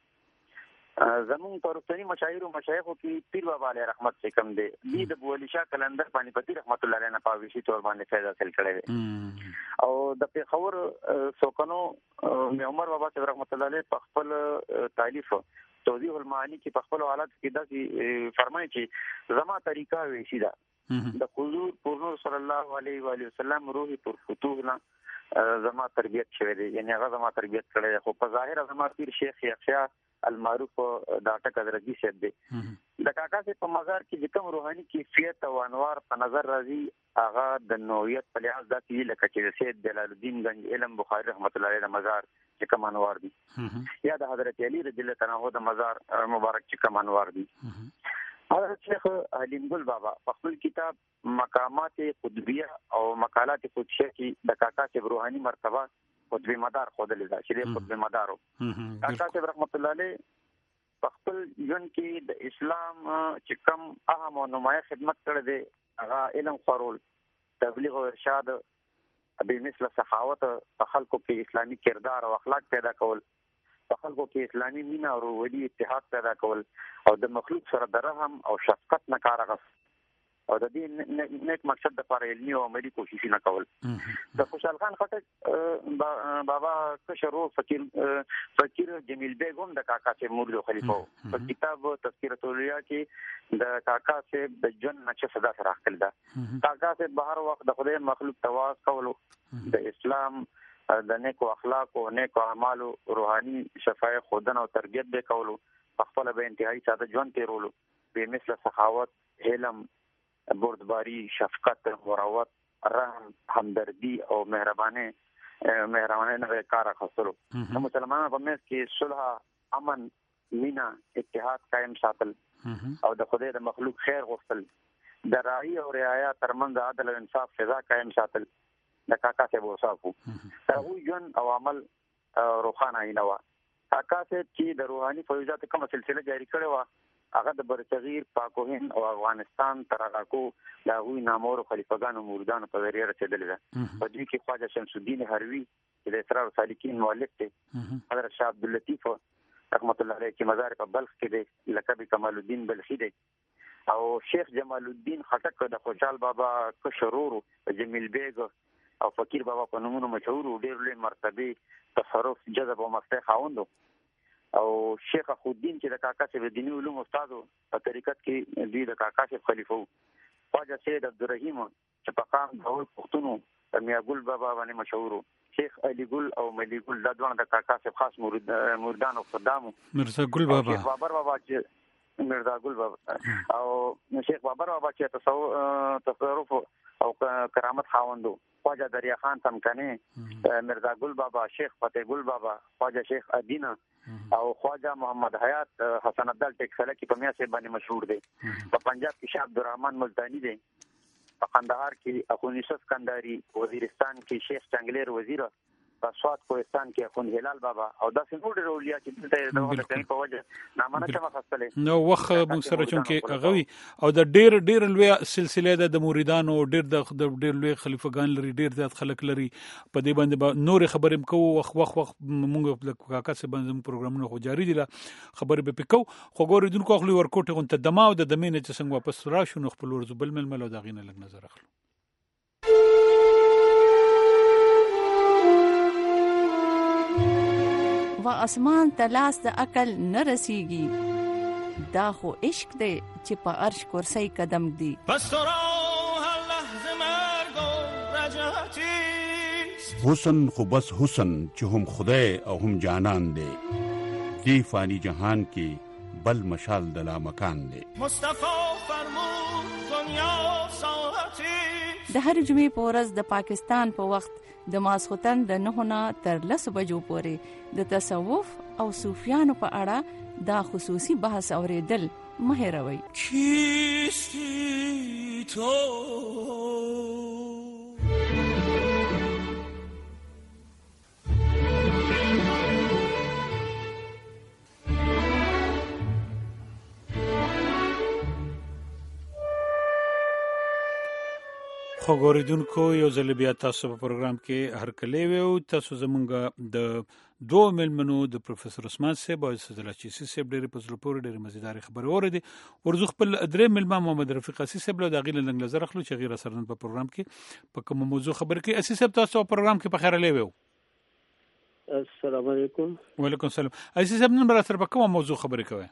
زمون پرستانی مشاعر او مشایخ کې پیر بابا علیه رحمت سے کم دی د بولی شاه کلندر باندې پتی رحمت الله علیه نه پاویشي تور باندې پیدا حاصل کړی او د پیښور سوکنو عمر بابا سے رحمت الله علیه په خپل تالیف توضیح المعانی کې په خپل حالت کې دا فرمایي چې زما طریقه ویشي دا د حضور صلی الله علیه وسلم روحي پرفتوغ نه زما تربیت شوی دی یعنی هغه زما تربیت کړی خو په ظاهر زما پیر شیخ یحیی المعروف ډاکټر قدرتی صاحب دی د کاکا سے په مزار کې کوم روحاني کیفیت او انوار په نظر راځي هغه د نوعیت په لحاظ داسې لکه چې سید جلال الدین گنج علم بخاری رحمت الله علیه مزار چې کوم انوار دي یا د حضرت علی رضی الله تعالی عنہ د مزار مبارک چې کوم انوار دي. حضرت شیخ علیم ګل بابا په خپل کتاب مقامات قطبیه او مقالات قدسیه کې د کاکا سے روحاني مرتبه قطبی مدار خودلې ده چې د قطبی مدارو کاکا صاحب رحمت الله علیه په خپل ژوند کې د اسلام چې کوم اهم او نمایه خدمت کړی دی هغه علم خورول تبلیغ او ارشاد به مثل سخاوت په خلکو کې اسلامي کردار او اخلاق پیدا کول په خلکو کې اسلامي مینا او ورودي اتحاد پیدا کول او د مخلوق سره د رحم او شفقت نه کار اخیستل او د دې نیک مقصد لپاره علمي او عملی کوششونه کول. د خوشحال خان خټک بابا کشرو فقیر جمیل بیگ هم د کاکا سے مرید خلیفہ په کتاب تذکرۃ الاولیاء کې د کاکا سے د جن نقشه صدا سره راخل ده. کاکا سے بهر وخت د خدای مخلوق تواس کولو د اسلام د نیکو اخلاق او نیکو اعمالو روحاني شفای خودن او تربیت به کولو خپل به انتهایی ساده ژوند تیرولو به مثل سخاوت علم بردباری شفقت مروت رحم همدردی او مهرباني نه کار اخیستلو. مسلمانانو په منځ کې صلح امن مینا اتحاد قائم ساتل او د خدای د مخلوق خیر غوښتل د راعي او رعایا ترمنځ عدل او انصاف فضا قائم ساتل د کاکا صاحب وصافو هغه جون او عمل روخانه اینوا. کاکا صاحب چې د روحاني فیضات کومه سلسله جاری کړې و هغه د برصغیر پاک و هند او افغانستان تر هغه کو د هغوی نامور خلیفګانو مریدانو په ذریعه رسیدلې ده. په دې کې خواجه شمس الدین هروي د اسرار سالکین مؤلف دی حضرت شاه عبد اللطیف رحمت الله علیه چې مزار په بلخ کې دی لقب کمال الدین بلخی دی او شیخ جمال الدین خټک د خوشحال بابا کشرورو جمیل بیگ او فقیر بابا په نومونو مشهور ډېر لوی مرتبه تصرف جذب او مفتاح خاوندو او شیخ خودین چې د کاکا صاحب دینی علوم استادو په طریقت کې دوی د کاکا صاحب خلیفہ خواجه سید عبدالرحیم چې په قام ډول پښتونو میاں ګل بابا باندې مشهور شیخ علي ګل او ملي ګل د دوه د کاکا صاحب خاص مریدان او خدامو مرزا ګل بابا بابر بابا چې مرزا ګل بابا او شیخ بابر بابا چې تصوف او کرامت خاوندو، خواجه دریا خان تمکنی، مرزا ګل بابا، شیخ فتح ګل بابا، خواجه شیخ ادینا او خواجه محمد حیات حسن عبدال ټیکسله کې په میاسه باندې مشهور دي. په پنجاب کې شاه عبدالرحمن ملتانی دي، په قندهار کې اخوند یوسف کندهاری، وزیرستان کې شیخ چنگلیر وزیر، په سوات کوهستان کې اخوند هلال بابا او داسې نور ډېر اولیا چې دلته د کمی په وجه نامنه شمه خستلې نو وخت موږ سره چونکې هغه وي او د ډېر لوی سلسله د مریدانو ډېر د ډېر لوی خلیفګان لري، ډېر زیات خلک لري. په دې باندې نور خبرې کوو وخت موږ د کاکا څخه باندې پروګرامونه خو جاری دي، خبرې به پکو خو ګوریدونکو خپل ورکوټه غون ته دما او د دمینه چې څنګه واپس راشو نو خپل ورزبل ململ او دا غینه لګ نظر اخلو. و اسمان تلاس د عقل نه رسیږي، دا خو عشق دی چې په عرش کرسی قدم دی. پس تو را هر لحظه مرگ و رجعتیست، حسن خو بس حسن چې هم خدای او هم جانان دی، دی فانی جهان کې بل مشال د لامکان دی. مصطفی فرمود دنیا ساعتیست. د هر جمعې په ورځ د پاکستان په وخت د ماسخوتن د 9 نه تر 10 بجو پورې د تصوف او صوفیانو په اړه دا خصوصي بحث اوریدل مه هېروئ. کیستی تو خو ګوریدونکو یو ځل بیا تاسو په پروګرام کې هر کله ویو تاسو زمونږ د دوه ملمنو د پروفیسور عثمان صاحب او استاد چیسی صاحب ډېر په زړه پورې ډېر مزیدار خبرې اوریدې. ورزو خپل درې ملما محمد رفیق اسی صاحب له دغه لنګ نظر اخلو چې غیر سرن په پروګرام کې په کوم موضوع خبرې کوي. اسی صاحب تاسو په پروګرام کې په خیر لیوو. السلام علیکم. وعلیکم السلام. اسی صاحب نن برابر په کوم موضوع خبرې کوي؟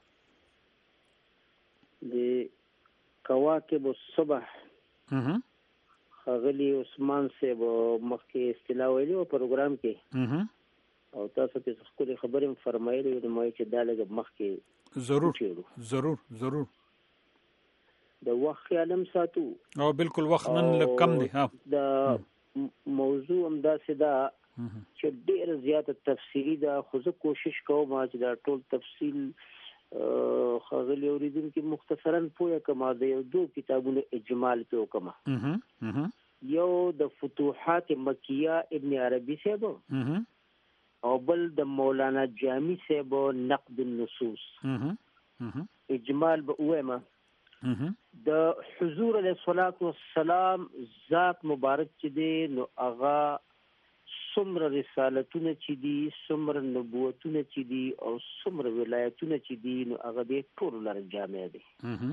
د کواکب الصبح خغلی عثمان صاحب مخکې اصطلاح ویلي او پروګرام کې او تاسو ته خپل خبرې فرمایلی نو مې چې دا لږ مخکې ضرور د وخت خیالم ساتو او بالکل وخت نن لږ کم دی. ها د موضوع هم داسې ده چې ډېر زیاته تفصیلي ده، خو زه کوشش کوم چې دا ټول تفصیل خغلی اوریدونکو مختصرا پوهه کما د یو دوه کتابونو اجمال په وکما. یو د فتوحات مکیه ابن عربی صاحب او بل د مولانا جامی صاحب نقد النصوص. اجمال به وایما د حضور علیه الصلاۃ والسلام ذات مبارک چې دی نو هغه څومره رسالتونه چې دي، څومره نبوتونه چې دي او څومره ولایتونه چې دي نو هغه دې ټول لپاره جامع دي.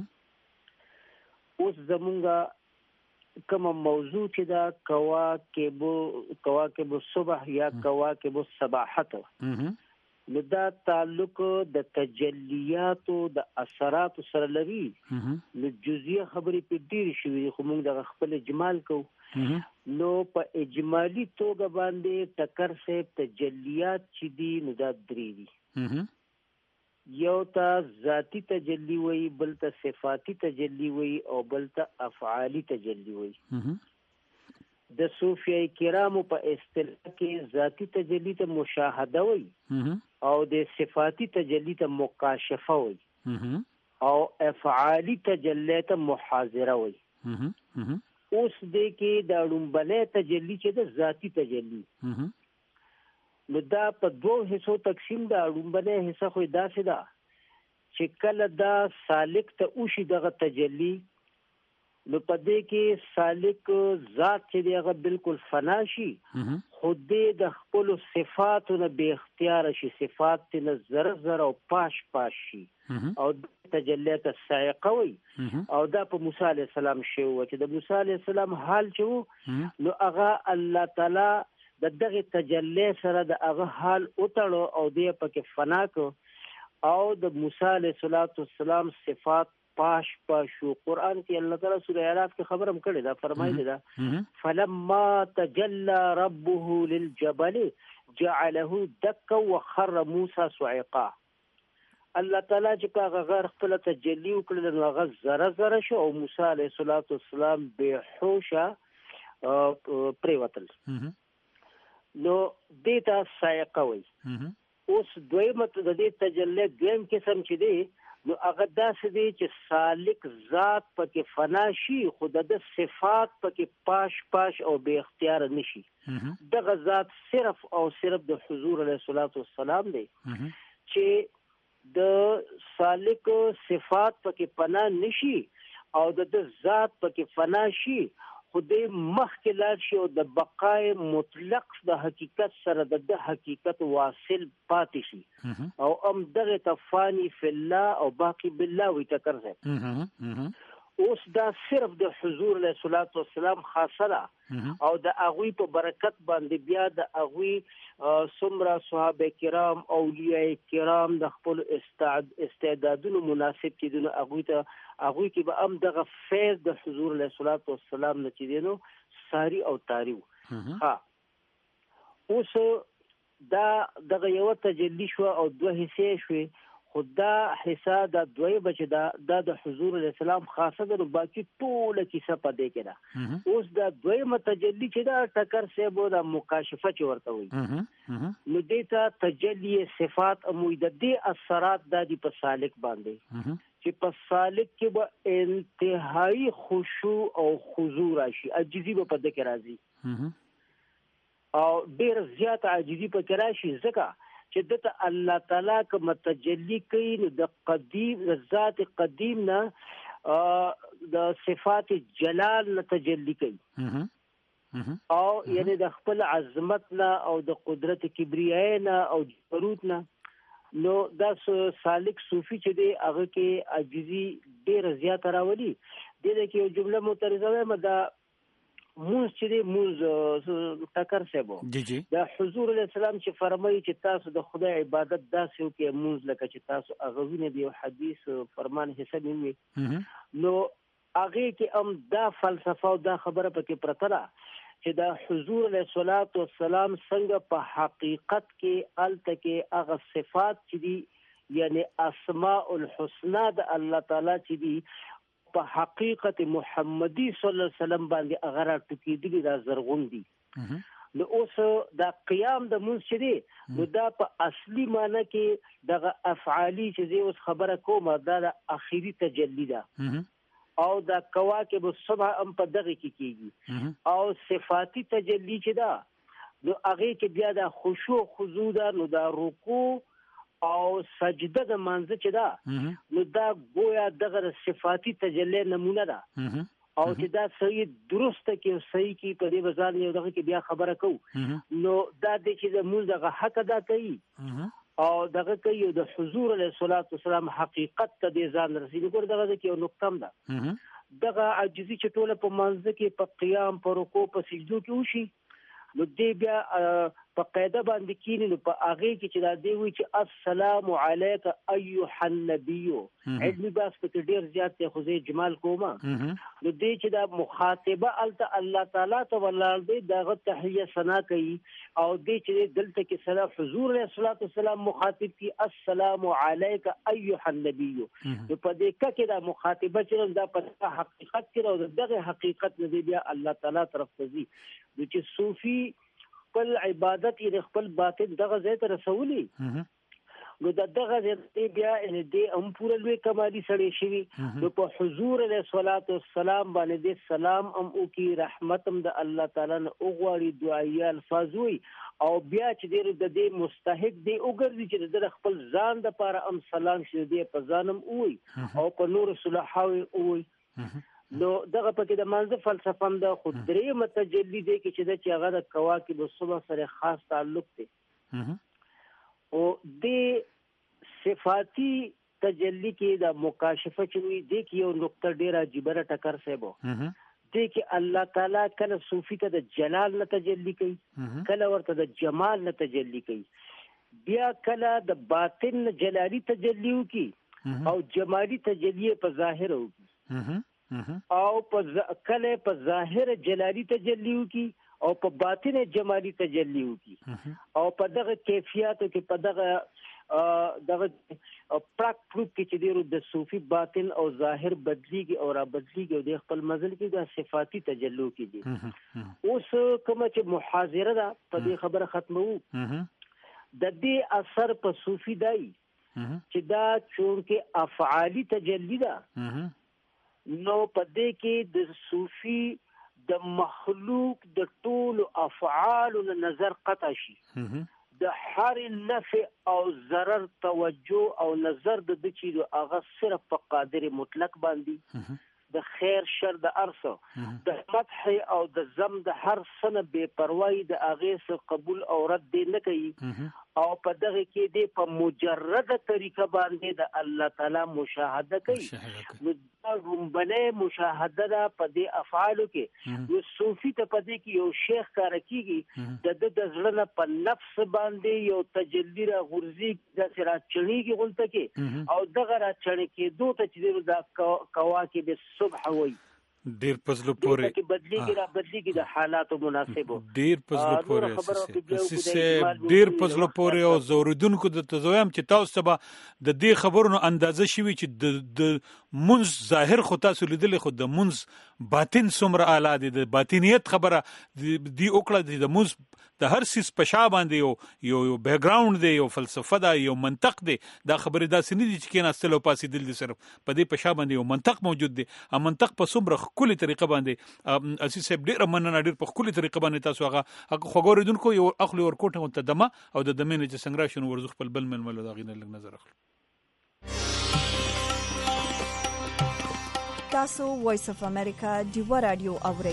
اوس زمونږه کوم موضوع چې دا کواکب الصبح یا کواکب الصباحت نو دا تعلق د تجلیات او د اثرات سره لري. نو جزئیه خبرې په ډیر شوي خو موږ د خپل اجمال کو نو په اجمالی توګه باندې ټکر سے تجلیات چې دي نو دا درې دي. یو ته ذاتی تجلی وي، بل ته صفاتی تجلی وي او بل ته افعالی تجلی وي. د صوفیای کرامو په اصطلاح کې ذاتی تجلی ته مشاهده وي او د صفاتی تجلی ته مکاشفه وي او افعالی تجلی ته محاضره وي. اوس دې کې د لومبنه تجلی چې د ذاتی تجلی نو دا په دوه حصو تقسیم ده. لومبنه حصہ خو داسې ده چې کله دا سالک ته اوشي دغه تجلی نو په دې کې سالک ذات چې دغه بالکل فنا شي، خو دې د خپل صفاتو نه به اختیار شي، صفات نه زر او پاش شي او تجلیات السائقه وي. او دا په موسی علیه السلام شی و چې د موسی علیه السلام حال چې نو هغه الله تعالی د دغه تجلی سره د هغه حال اوتړو او دې پکې فنا کو او د موسی علیه السلام صفات پاش شو. قرآن کې الله تعالی سورہ اعراف کې خبرم کړی دا فرمایلی دا فلما تجلى ربه للجبل جعله دكا وخر موسى صعقا. الله تعالی چې هغه غر خپل تجلی وکړل نو هغه زره شو او موسی علیه السلام به هوشه پریوتل نو دیتا سایقه وي اوس دویمه د دې تجلی دویم قسم چې دی نو هغه داسې دی چې سالک ذات پکې فنا شي خو د صفات پکې پاش او بے اختیار نشي دغه ذات صرف او صرف د حضور علیه السلام دی چې د سالک صفات پکې فنا نشي او د ذات پکې فنا شي خدای مخکې لاړ شي او د بقای مطلق د حقیقت سره د حقیقت واصل پاتې شي او دغه تفانی فی الله او باقی بالله وي تکرځه اوس دا صرف د حضور علیه السلام خاصه او د اغوی په برکت باندې بیا د اغوی څومره صحابه کرام اولیاء کرام د خپل استعدادونو مناسب کېدنه اغوی کې به دغه فیض د حضور علیه السلام نه چې دینو ساری او تاریو ها اوس دا دغه یو تجلی شو او دوه حصے شوي خدا حصہ دا دوی بچ دا د حضور علیه السلام خاصه د باقی ټول کیسه پدې کې دا اوس دا دوی متجلی چې دا ټکر سیبو دا مکاشفه چې ورته وي نو دیتا تجلی صفات امید دې اثرات د په سالک باندې چې په سالک کې به انتهایی خشوع او خضوع راشي عجزي به پدې کې راځي او ډېر زیات عاجزي په کې راشي ځکه چې دته الله تعالی کوم تجلی کوي نو د قدیم ذات قدیم نه د صفات جلال نه تجلی کوي او یعنی د خپل عظمت نه او د قدرت کبریای نه او جبروت نه نو دا سالک صوفي چې دی هغه کې عاجزي ډېر زیات راولي دغه کې یو جمله معترضه مده موږ چې دی موږ ټکر سبو دا حضور علیه السلام چې فرمایي چې تاسو د خدای عبادت داسې وکړئ موږ لکه چې تاسو اغوینه دی حدیث فرمان حساب وي نو هغه کې دا فلسفه او دا خبره پکې پرته ده چې دا حضور علیه السلام څنګه په حقیقت کې الته کې هغه صفات چې دي یعنی اسماء الحسنا د الله تعالی چې دي په حقیقت محمدي صلی الله علیه وسلم باندې اگر ټکیدلی دا زرغون دي نو اوس دا قیام د مونږ چې دی نو دا په اصلي معنی کې دغه افعالی چې اوس خبره کومه دا د اخیری تجلی ده او دا کواکب الصبح په دغه کې کیږي او صفاتی تجلی چې ده نو هغه کې بیا د خشوع خضوع ده نو دا رکوع او سجده د منځ چې دا نو دا گویا دغه صفاتی تجلی نمونه ده او چې دا صحیح درسته کې صحیح کې په دې بازار یو دغه کې بیا خبره کو نو دا د چې د موږ دغه حق ادا کوي او دغه کوي د حضور علیه السلام حقیقت ته د ځان رسیدو ګور دغه کې یو نقطه ده دغه عاجزي چې ټوله په منځ کې په قیام په رکوع په سجدو کې وشي نو دې بیا په قاعده باندې کینی نو په هغه کې چې دا دی وی چې السلام علیک ایها النبی علمي باس په ډیر زیات خو زه جمال کومه نو دې چې دا مخاطبه الله تعالی ته ولال دی دغه تحیه ثنا کوي او دې چې دلته کې سلام حضور علیه السلام مخاطب کی السلام علیک ایها النبی نو په دې کې دا مخاطبه چې دا په حقیقت کې او دغه حقیقت نه بیا الله تعالی طرف ته ځي چې صوفي خپل عبادت یې خپل باطن دغه ځای ته رسولي نو دغه ځای بیا دې پوره لوی کمالي سړی شوي نو په حضور علیه السلام باندې سلام او کی رحمت د الله تعالی نه اوغواړي دعایي الفاظ وي او بیا چې دې مستحق دی وګرځي چې د خپل ځان د لپاره سلام شي دې په ځانم وي او په نور صلحاوي وي نو دغه پکې د منځ فلسفه هم د خودري متجلی دی کې چې هغه د کواکب الصبح سره خاص تعلق دی او د صفاتی تجلی کې د مکاشفه چوي دی کې یو نقطه ډیره جبره ټکر سیبو دی کې الله تعالی کله صوفي ته د جلال نه تجلی کوي کله ورته د جمال نه تجلی کوي بیا کله د باطن جلالی تجلی کوي او جمالی تجلی په ظاهر کوي او کله په ظاهر جلالی تجلی کی او په باطن جمالی تجلی کی او په دغه کیفیتو کې په دغه دغه پراک پروف کې چې ډیرو د صوفي باطن او ظاهر بدلیږي او را بدلیږي او د خپل مزل کې د صفاتی تجلو کې دي. اوس کوم چې محاضره ده په دې خبره ختمو د دې اثر په صوفي دی چې دا چونکه افعالی تجلی ده نو په دې کې د صوفي د مخلوق د ټول افعال نظر قطع شي د هر نفع او ضرر توجه او نظر د چیزو هغه صرف په قادر مطلق باندې د خیر شر د ارسه د مدح او د ذم د هر سنه بے پروايي د اغه قبول او رد نه کوي او په دغه کې د په مجرد طریقه باندې د الله تعالی مشاهده کوي نو دا رومبنه مشاهده په دې افعالو کې نو صوفي ته په دې کې یو شیخ کار کوي د ځړنه په نفس باندې یو تجلی را غورځي د سره چړيږي غلطه کې او دغه را چړې کې دوه ته چې د کواکب صبح وي ډیر پزلو پورې کې بدلیږي د حالاتو مناسبو ډیر پزلو پورې ډیر پزلو پورې او زوردونکو د تزویم چې تاسو به د دې خبرونو اندازه شوي چې د منز ظاهر خو تاسو لیدل خو د منز باطن څومره اعلی دي د باطنیت خبره دی وکړه د منز د هر سیس په شا باندې یو بیک گراوند دی یو فلسفه ده یو منطق دی دا خبره داسې نه دي چې کېناستل او پاسې دل دي صرف په دې په شا باندې یو منطق موجود دی ا منطق په څومره کلی طریقه باندې اسی صاحب ډیر مننه ډیر په کلی طریقه باندې تاسو هغه خوګوریدونکو یو اخلي ورکوټه متدمه او د دمنه چې څنګه شنو ورزخ په بل ململ دا غینه لګ نظر اخلو. تاسو وایس اف امریکا دیو رادیو اورئ.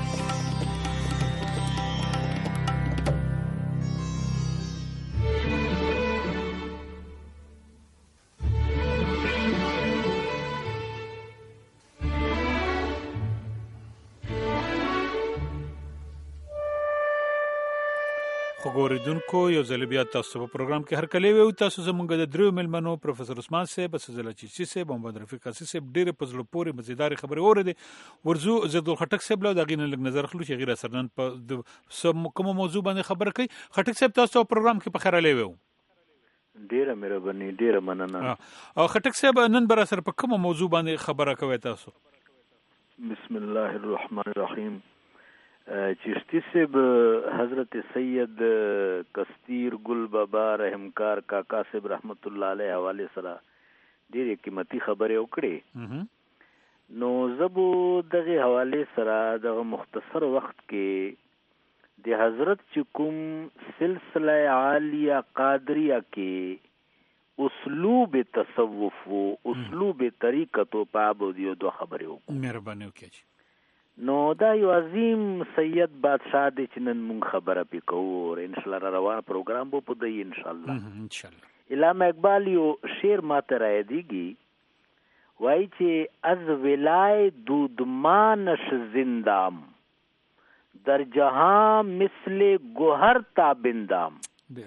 خبردونکو یو ځل بیا تاسو په پروګرام کې هر کله وي تاسو زمونږ د دریو ملمنو پروفیسور عثمان صاحب بسزله چیچی صاحب محمد رفیق قاسی صاحب ډیره پزړو پورې مزیدار خبرې اوره ورزو زدل خټک صاحب له دغه لګ نظر خلو چې غیر سرنن په کوم موضوع باندې خبره کوي. خټک صاحب تاسو په پروګرام کې په خیر لوي ډیره مهرباني ډیره مننه. او خټک صاحب نن بر سره په کوم موضوع باندې خبره کوي تاسو؟ بسم الله الرحمن الرحیم. چشتی صاحب حضرت سید کستیر گل بابا رحمکار کاکا صاحب رحمت الله علیه حواله سره ډېرې قیمتي خبرې وکړې نو زبو دغه حواله سره د مختصر وخت کې د حضرت چکم سلسله عالیه قادریه کې اسلوب تصوف او اسلوب طریقت او پابودیو دو خبرې وکړو. مهرباني وکړئ. نو دا یو عظیم سید بادشاہ دی چې نن مونږ خبره پکو او ان شاء الله روان پروګرام بو پدې ان شاء الله. علامه اقبال یو شعر ماته را یادېږي وایي چې از ولای دودمانش زندام در جهان مثل گوهر تابندام.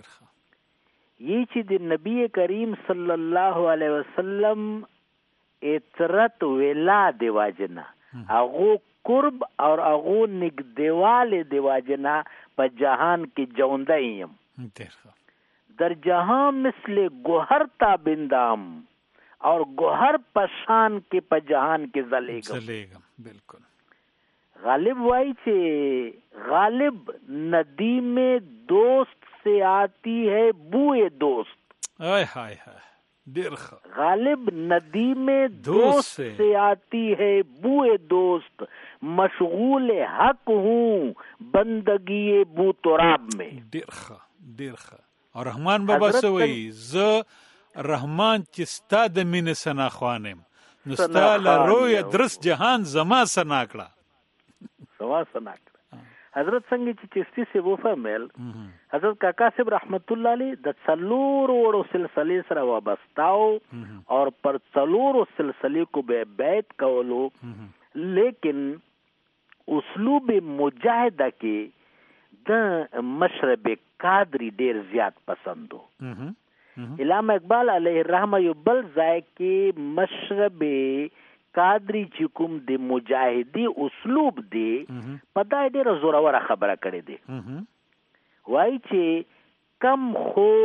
یہ چې د نبی کریم صلی الله علیه وسلم اطرت ولا دی واجنا اغو قرب اور اغو نگدیوال دیواجنا پا جہان کی جوندائیم در جہان مثل گوہر تابندام اور گوہر پشان کے پا جہان کے زلیگم. بالکل. غالب وائی چھے غالب ندیم دوست سے آتی ہے بوئے دوست. آئے ہائے ہائے غالب ندیم دوست سے آتی ہے بوئے دوست مشغول حق ہوں بندگی بو تراب میں. ډیر او رحمان بابا سوئی ز رحمان چې ستا د مين سنا خوانم نو ستا لروي درس جهان زما سنا کړه. حضرت څنګه چې چشتی سے وہ فرمایل حضرت کاکا صاحب رحمت الله علیه د څلور وړو سلسله سره وابستاو اور پر څلور سلسله کو به بیعت کولو لیکن اسلوب مجاهده کې د مشرب قادری ډیر زیات پسندو. علامه اقبال علیه الرحمه یو بل ځای کې مشرب قادری چې کوم د مجاهدی اسلوب دی په دا ډیره زوروره خبره کړې دی. وایي چې کم خور او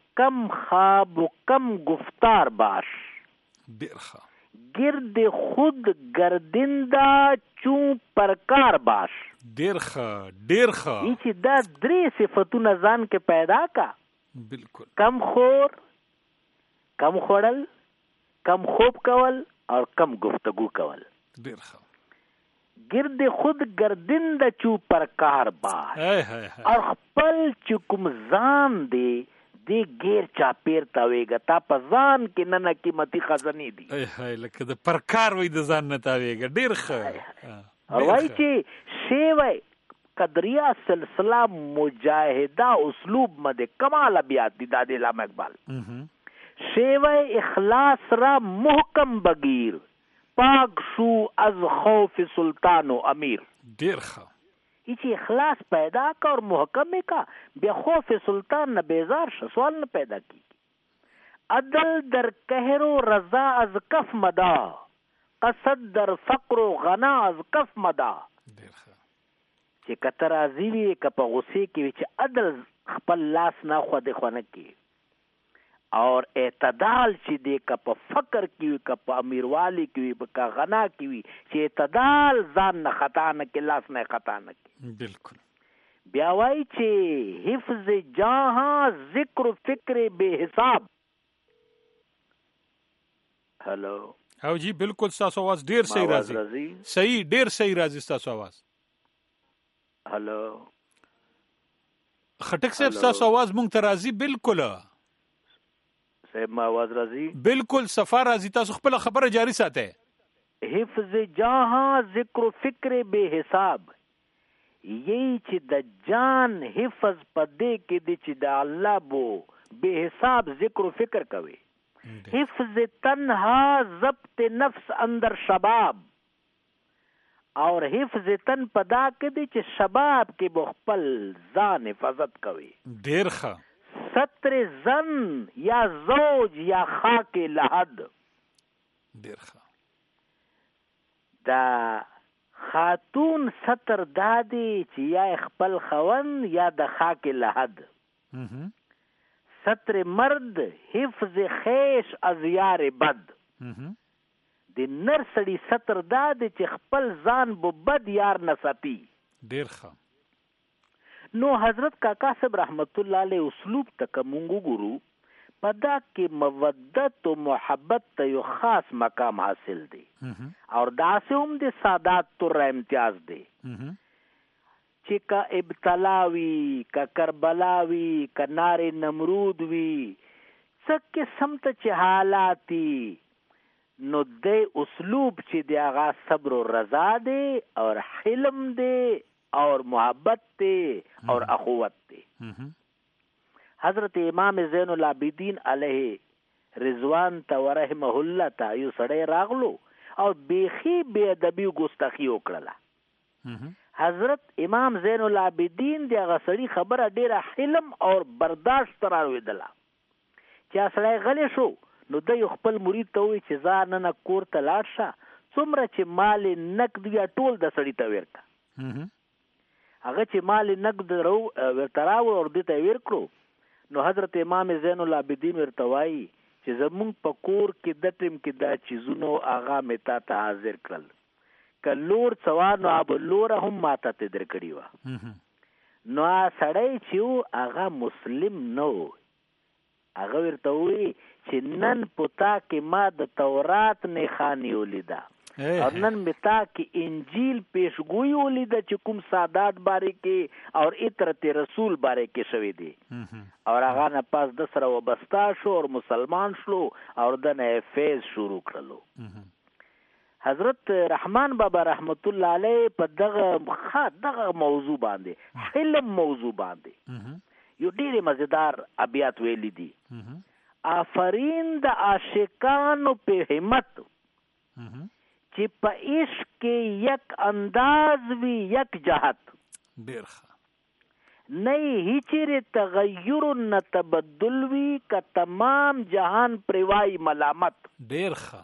کم خواب و کم گفتار باش. دیرخه گرد خود گردنده چون پرکار باش. دیرخه ای چې دا درې صفتونه ځان کې پیدا کا. بالکل. کم خور، کم خوړل، کم خوب کول اور کم گفتگو کول. دیرخه گرد خود گردنده چون پرکار باش. اور خپل چې کوم ځان دی دی غیر چا پیر تاویگا تا په ځان کې نه قیمتي خزانه دي. لکه د پرکار وای د ځان نه تاویگا. ډیر ښه. او وای چې شی وای قدریا سلسله مجاهده اسلوب مده کمال بیات دي د علامه اقبال. شی وای اخلاص را محکم بگیر پاک شو از خوف سلطان و امیر. ډیر ښه. چې اخلاص پیدا کا اور محکم کا بیا خوف سلطان نه بیزار شه سوال نه پیدا کی. عدل در قهر و رضا از کف مدا قصد در فقر و غنا از کف مدا. چې کتر ازوی کپ غصه کې چې عدل خپل لاس نه خو د خونه کې اور اعتدال چې دی کپ فقر کې کپ امیروالی کې په غنا کې چې اعتدال ځان نه خطا نه کې لاس نه خطا نه کې. بالکل. بیا وای چې حفظ جهان ذکر فکر بے حساب. هلو او جی بالکل تاسو आवाज ډیر صحیح راځي. صحیح ډیر صحیح راځي تاسو आवाज. هلو خټک صاحب تاسو आवाज مونږ ته راځي. بالکل صاحب ما आवाज راځي. بالکل صفا راځي. تاسو خپل خبره جاری ساتئ. حفظ جهان ذکر فکر بے حساب. یہی چې د جان حفظ پدې کې دي چې د الله بو بے حساب ذکر و فکر کوي. حفظ تنها ضبط نفس اندر شباب اور حفظ تن پدا کې دي چې شباب کې بخپل ځان حفاظت کوي. ډیر ښه. ستر زن یا زوج یا خاک لحد. ډیر ښه. دا خاتون ستر دادی چې یا خپل خون یا د خاک لحد. ستر مرد حفظ خیش از یار بد. د نر سړي ستر دادی چې خپل ځان بو بد یار نه ساتي. ډیر ښه. نو حضرت کاکا صاحب رحمت الله علیه اسلوب تک مونږ ګورو پدا کې مودت و محبت ته یو خاص مقام حاصل دی اور داسې هم د سادات تر امتیاز دی چې کا ابتلاوی کا کربلاوی کا نار نمرود وی څکه سمت چې حالاتی نو د اسلوب چې دی هغه صبر و رضا دی اور حلم دی اور محبت تے اور اخوت تے. حضرت امام زین العابدین علیہ رضوان تا ورحمه الله تا یو سړی راغلو او بیخی بے ادبی ګستاخی وکړه. حضرت امام زین العابدین دی هغه سړی خبره ډیره حلم اور برداشت سره ویدله. چې سړی غلی شو نو د خپل مرید ته وی چې ځان نه کور ته لاړ شه څومره چې مال نقد یا ټول د سړی ته ورکا. هغه چې مال نقد ورتراو اور دته ورکړو نو حضرت امام زین العابدین ورتوای چې زمونږ په کور کې د ټیم کې دا چیزونو هغه متا ته حاضر کړل کلور څوانو اب لور هم ماته ته درکړی و نو سړی چې هغه مسلم نو هغه ورتوي چې نن پتا کې ما د تورات نه خاني ولیدا اور نن متا کې انجیل پیشگوئی ولیدا چې کوم سادات باره کې اور اطرت رسول باره کې شوی دی اور هغه نه پاس د سره وبستا شو اور مسلمان شلو اور د نه فیض شروع کړلو. حضرت رحمان بابا رحمت الله علیه په دغه موضوع باندې حلم موضوع باندې یو ډیره مزیدار ابیات ویلي دي. آفرین د عاشقانو په همت چې په عشق کې یک انداز وی یک جهت. ډیر ښه. نئی هیچر تغیر نه تبدل وی که تمام جهان پروايي ملامت. ډیر ښه.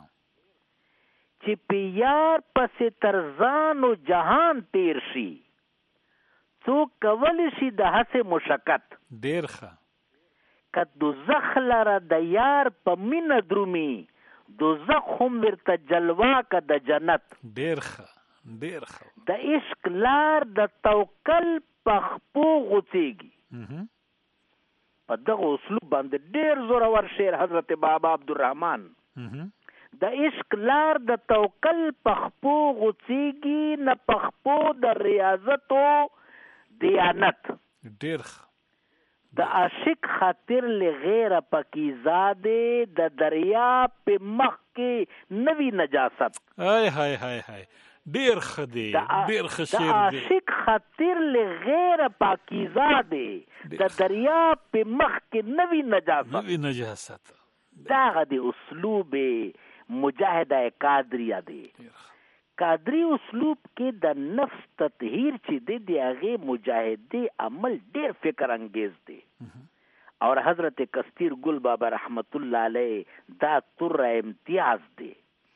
چې په یار پسې ترزان و جهان تیر شي څوک کول شي د هڅه مشقت. ډیر ښه. که دوزخ لره د یار په مینه درومي دوزخ هم ورته جلوه که د جنت. ډیر ښه د عشق لار د توکل په خپو غوڅېږي. په دغه اسلوب باندې ډیر زورور شعر حضرت بابا عبدالرحمن. د عشق لار د توکل په خپو غوڅېږي نه په خپو د ریاضت و دیانت. ډیر د عاشق خاطر لغیر پکیزاده د دریا په مخ کې نوی نجاست. هاي ډیر خدي ډیر خشیر دی. د عاشق خاطر لغیر پکیزاده د دریا په مخ کې نوی نجاست. داغه د اسلوب مجاهده قادریه دی. قادری اسلوب کې د نفس تطهیر چې دی هغه مجاهده عمل ډیر فکر انگیز دی. اور حضرت کستیر گل بابا رحمت الله علیه دا تر امتیاز دی.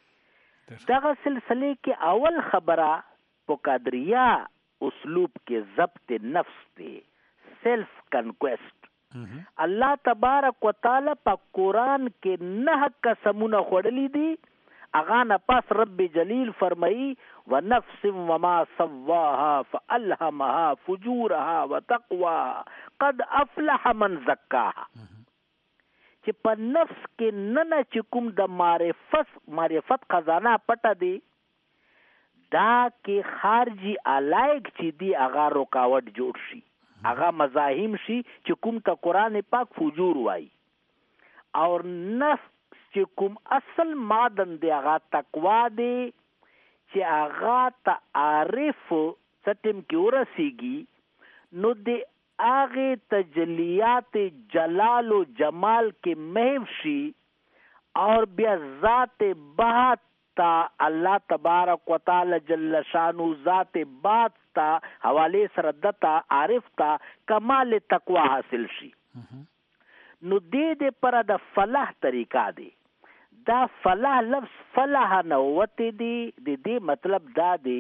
دغه سلسله کې اول خبره په قادریه اسلوب کې ضبط نفس دی، سیلف کنکویسٹ. الله تبارک وتعالی په قرآن کې 9 قسمونه خوړلي دي. اغا نه پس رب جلیل فرمائی ونفس وما سواها فالهمها فجورها وتقواها قد افلح من زکاها. چې په نفس کې نه چې کوم د معرفت خزانه پټه دی دا کې خارجي علایق چې دی اغا رکاوټ جوړ شي، اغا مزاحم شي چې کوم ته قرآن پاک فجور وای. اور نفس چې کوم اصل مادن دی هغه تقوا دی چې هغه ته عارف ستم کې ورسیږي نو د هغه تجلیات جلال و جمال کې محو شي اور بیا ذات بات تا الله تبارک وتعالى جل شانو ذات بات تا حواله سره دتا عارف تا کمال تقوا حاصل شي. نو دې پر د فلاح طریقہ دی. دا فلاح لفظ فلاح نه وته دی. د دې مطلب دا دی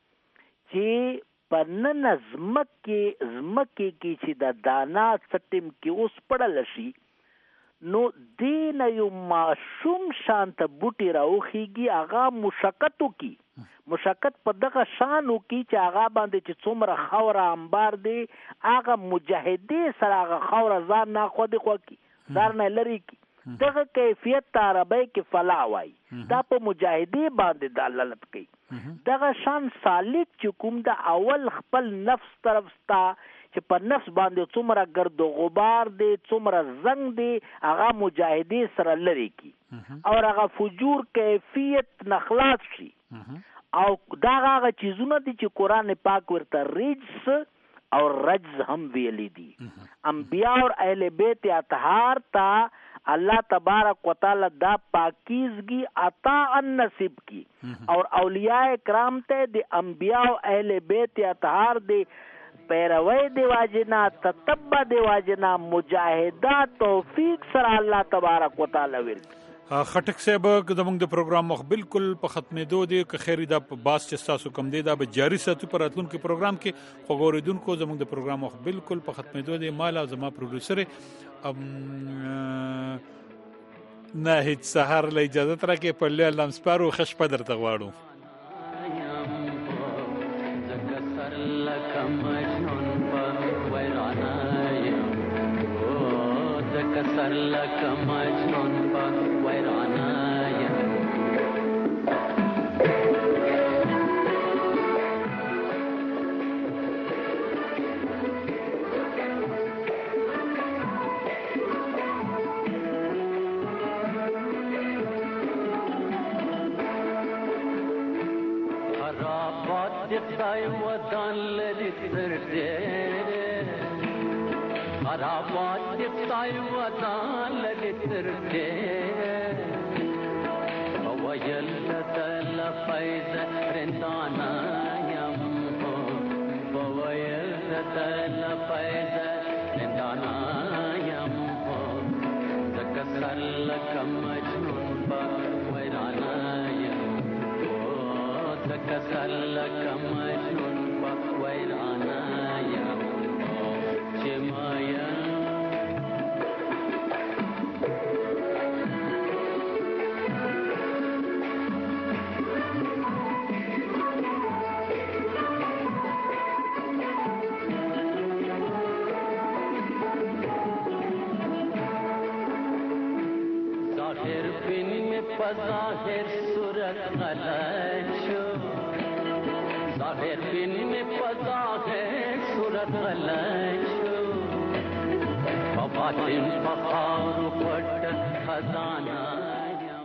چې پنن زمکه کې چې د دانا سټم کې اوس پړل شي نو دین یو معصوم شانت بوټي راوخیږي. هغه مشقتو کی مشقت په دغه شانو کې چې هغه باندې چې څومره خوره انبار دی هغه مجاهدی سره هغه خوره ځان نه خو دی خو کی ځان نه لري کی. دغه کیفیت عربی کې فلاح وای. دا په مجاهدی باندې دلالت کوي. دغه شان سالک چې کوم د اول خپل نفس طرف ستا چې په نفس باندې څومره گرد و غبار دی څومره زنګ دی هغه مجاهدی سره لري کی او هغه فجور کیفیت نخلاص شي. او دا هغه چیزونه دي چې قرآن پاک ورته رجس او رجز هم ویلي دي. انبیاء اور اہل بیت اطهار تا اللہ تبارک و تعالی دا پاکیزگی عطا نصیب کی اور اولیاء کرام تے دے انبیاء و اہل بیت اطہار دے پیروی دے واجنا تتبع دے واجنا مجاہدہ توفیق سر اللہ تبارک و تعالی ورد. خټک صاحب زموږ د پروګرام مخ بالکل په ختمېدو دی که خیر دا باس چې تاسو کم دی دا به جاری ساتو پر راتلونکي پروګرام کې خو غوړیدونکو زموږ د پروګرام مخ بالکل په ختمېدو دی. مال او زما پروډوسر نه هیڅ سحر له اجازه تر کې په لې لم سپارو خش په درته غواړو. سر لکه مجنون په ویرانه یم خرابات د خدای ودان لري تر دې خرابات د خدای ودان لري تر دې وویل دل فیض رندانا یم وویل دل فیض رندانا یم زکه سر لکه مجنون په ویرانا یم زکه سر لکه مجنون په ویرانا یم چې مایا पज़ाहिर सूरत गलत शो ज़ाहिर बिन में पज़ाहिर सूरत गलत शो बातिन पखार पट खजाना